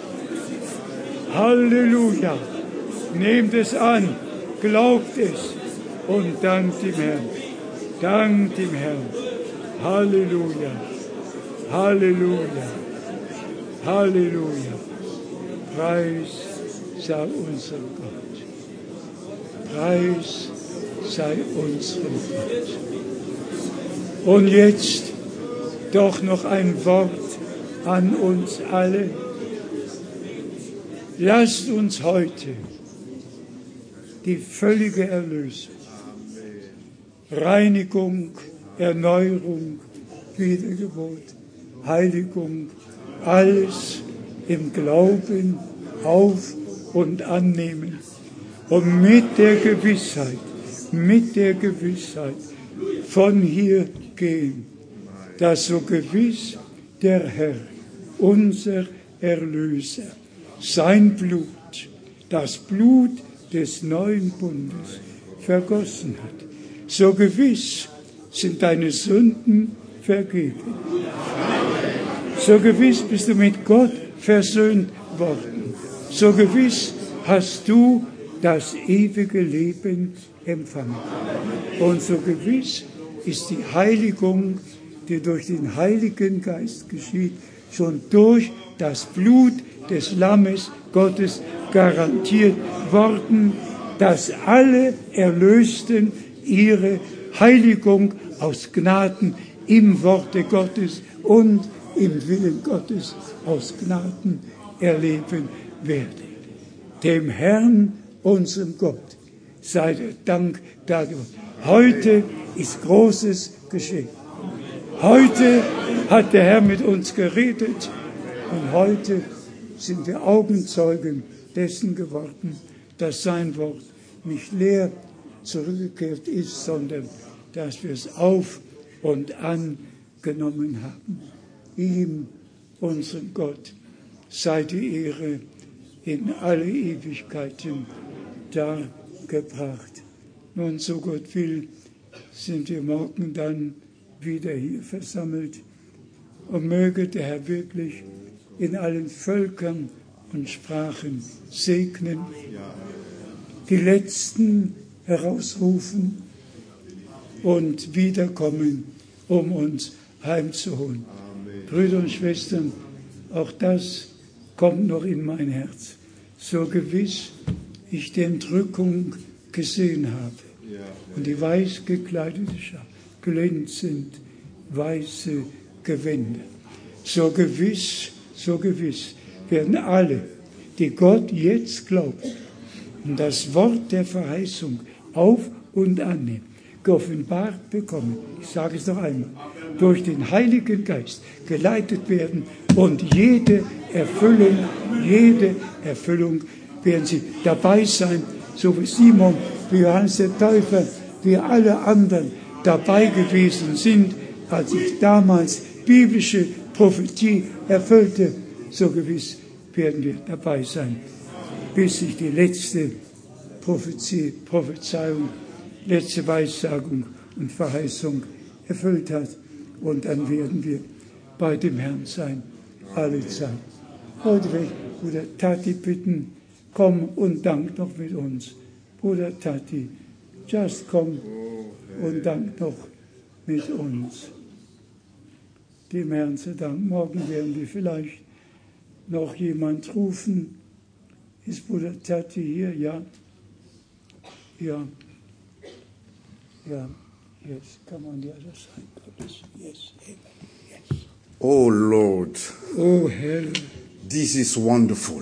Halleluja, nehmt es an, glaubt es und dankt dem Herrn, dankt dem Herrn. Halleluja, Halleluja, Halleluja, Preis sei unserem Gott, Preis sei unserem Gott. Und jetzt doch noch ein Wort an uns alle. Lasst uns heute die völlige Erlösung, Reinigung, Erneuerung, Wiedergeburt, Heiligung, alles im Glauben auf und annehmen und mit der Gewissheit, mit der Gewissheit von hier gehen, dass so gewiss der Herr, unser Erlöser, sein Blut, das Blut des neuen Bundes vergossen hat. So gewiss sind deine Sünden vergeben. So gewiss bist du mit Gott versöhnt worden. So gewiss hast du das ewige Leben empfangen. Und so gewiss ist die Heiligung, die durch den Heiligen Geist geschieht, schon durch das Blut des Lammes Gottes garantiert worden, dass alle Erlösten ihre Heiligung aus Gnaden im Worte Gottes und im Willen Gottes aus Gnaden erleben werden. Dem Herrn, unserem Gott, sei der Dank dafür. Heute ist Großes geschehen. Heute hat der Herr mit uns geredet und heute sind wir Augenzeugen dessen geworden, dass sein Wort nicht leer zurückgekehrt ist, sondern dass wir es auf und angenommen haben. Ihm, unserem Gott, sei die Ehre in alle Ewigkeiten dargebracht. Nun, so Gott will, sind wir morgen dann wieder hier versammelt. Und möge der Herr wirklich in allen Völkern und Sprachen segnen, die Letzten herausrufen und wiederkommen, um uns heimzuholen. Amen. Brüder und Schwestern, auch das kommt noch in mein Herz. So gewiss ich die Entrückung gesehen habe und die weiß gekleidete Schar, glänzend weiße Gewänder. So gewiss, so gewiss werden alle, die Gott jetzt glauben und das Wort der Verheißung auf und annehmen, geoffenbart bekommen, ich sage es noch einmal, durch den Heiligen Geist geleitet werden und jede Erfüllung, jede Erfüllung werden sie dabei sein, so wie Simon, wie Johannes der Täufer, wie alle anderen dabei gewesen sind, als sich damals biblische Prophetie erfüllte, so gewiss werden wir dabei sein, bis sich die letzte Prophezie, Prophezeiung, letzte Weissagung und Verheißung erfüllt hat. Und dann werden wir bei dem Herrn sein, alle Zeit. Heute will ich Bruder Tati bitten, komm und dank noch mit uns. Bruder Tati, just komm und dank noch mit uns. Dem Herrn zu Dank. Morgen werden wir vielleicht noch jemand rufen. Ist Bruder Tati hier? Ja. Ja. Ja. Yes. Come on the other side. Please. Yes. Amen. Yes. Oh Lord. Oh Herr. This is wonderful.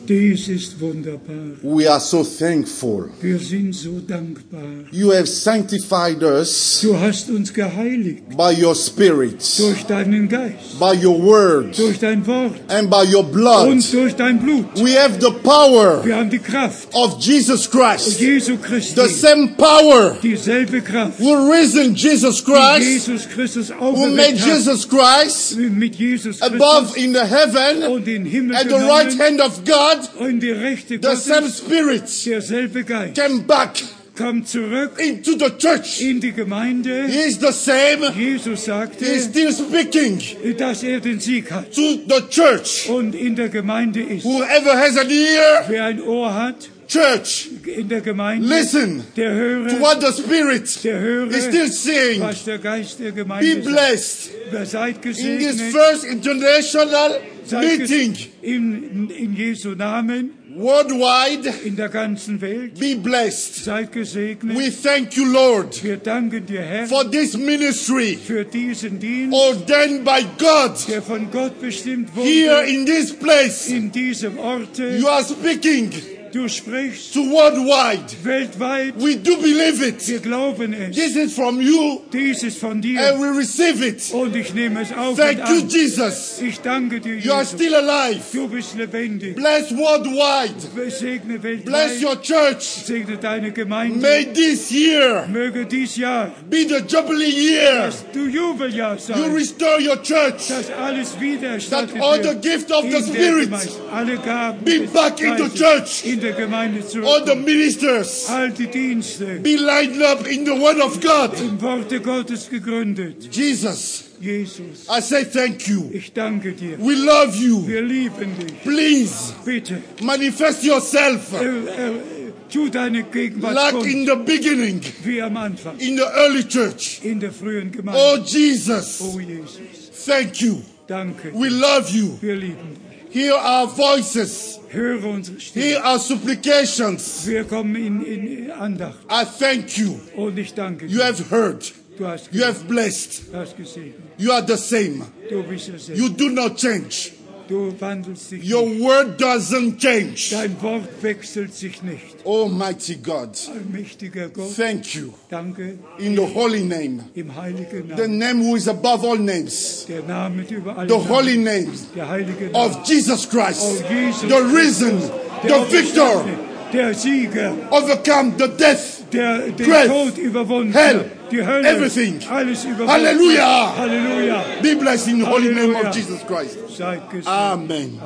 Dies ist wunderbar. We are so thankful. Wir sind so dankbar. You have sanctified us Du hast uns geheiligt by your Spirit, durch deinen Geist, by your word, durch dein Wort and by your blood. und durch dein Blut. We have the power Wir haben die Kraft of Jesus Christ. Jesu Christi, The same power dieselbe Kraft, who risen Jesus die Christ, Jesus Christus who made auferweckt hat, Jesus Christ mit Jesus above Christus in the heaven und in den Himmel at the right genommen hand of God. und die Rechte The same Gottes, Spirit derselbe Geist, came back kommt zurück into the church. in die Gemeinde. He is the same. Jesus He is sagte, still speaking dass er den Sieg hat to the church. und in der Gemeinde ist. Whoever has an ear, Wer ein Ohr hat, church, in der Gemeinde, listen der höre, to what the Spirit der höre, is still saying. was der Geist der Be Gemeinde sagt. blessed Wer seid in this gesegnet, first international seid meeting ges- in, in Jesu Namen, worldwide. in der ganzen Welt. Be blessed. Seid gesegnet. We thank you, Lord, Wir danken dir, Herr, for this ministry für diesen Dienst, ordained by God der von Gott bestimmt here wurde, in this place. in diesem Orte. You are speaking Du sprichst to worldwide. weltweit. We do believe it. Wir glauben es. This is from you Dies ist von and dir we receive it. und ich nehme es auf Thank und you, an. Jesus. Ich danke dir, You are Jesus. still alive. Du bist lebendig. Bless worldwide. Segne Bless weltweit. your church. Segne deine Gemeinde. May this year Möge dies Jahr be the Jubilee year. das du Jubeljahr You sein, restore your church. dass alles wiedererstattet That all the wird. gift of In the der Spirit Gemeinde. Alle Gaben be des back in the Geistes church. in der Gemeinde All the zurückkommen. ministers All die Dienste be lined up in the Word of God. im Worte Gottes gegründet. Jesus, Jesus, I say thank you. ich danke dir. We love you. Wir lieben dich. Please Bitte, manifest yourself äh, äh, tu deine Gegenwart like kund, in the beginning, wie am Anfang, in the early church. in der frühen Oh, Gemeinde. Jesus, Oh Jesus, thank you. danke. We love you. Wir lieben dich. Hear our voices. Höre unsere Stimme. Hear our supplications. Wir kommen in, in Andacht I thank you. und ich danke You dir. have heard. Du hast, You have blessed. du hast gesegnet. You are the same. Du bist es. You do not change. Du wandelst dich Your nicht. word doesn't change. Dein Wort wechselt sich nicht. Almighty God, Allmächtiger Gott, thank you. danke In the holy name, im heiligen the Namen. name who is above all names, Der Name über alle the Namen. holy name Der heilige Name. of Jesus Christ, Oh, Jesus the risen, der the victor, Auferstandene, der Sieger, overcome the death. der den Grave, Tod überwunden hell, hat, die Hölle, everything. alles überwunden. Hallelujah. Halleluja. Be blessed in the holy name Hallelujah. of Jesus Christ. Seid gesegnet. Amen.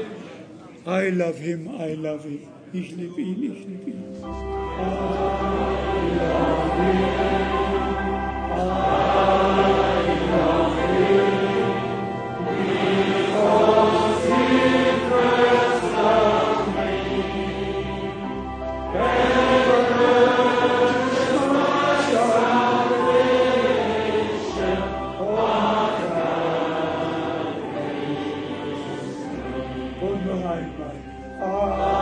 I love him, I love him. Ich liebe ihn, ich liebe ihn. Und noch einmal.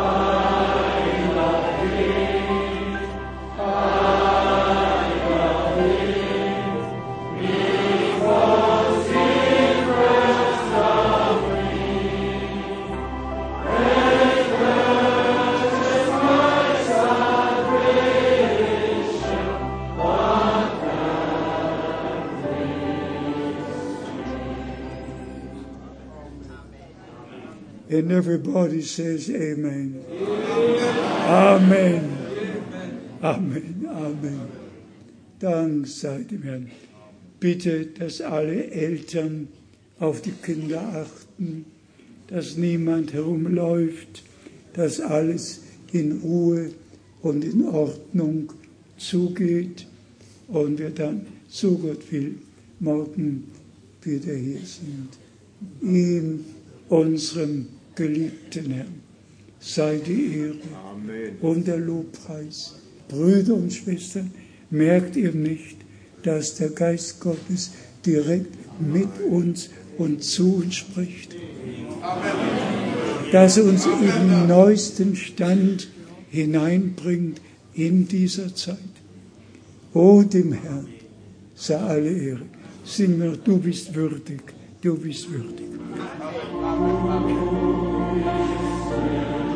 And everybody says amen. Amen. Amen. Amen. Dank sei dem Herrn. Bitte, dass alle Eltern auf die Kinder achten, dass niemand herumläuft, dass alles in Ruhe und in Ordnung zugeht und wir dann, so Gott will, morgen wieder hier sind. Ihm, unserem geliebten Herrn, sei die Ehre und der Lobpreis. Brüder und Schwestern, merkt ihr nicht, dass der Geist Gottes direkt mit uns und zu uns spricht? Dass er uns in den neuesten Stand hineinbringt in dieser Zeit. O dem Herrn sei alle Ehre. Sing mir, du bist würdig, du bist würdig.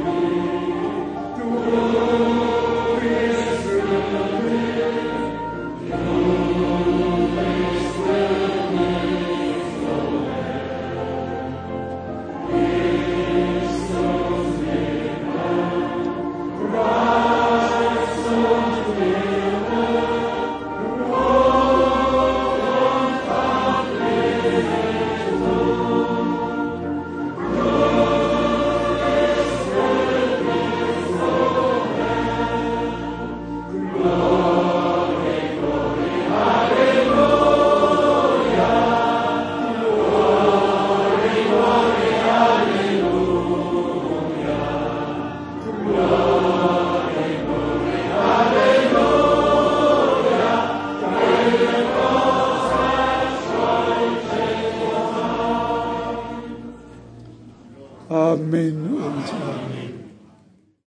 Amen.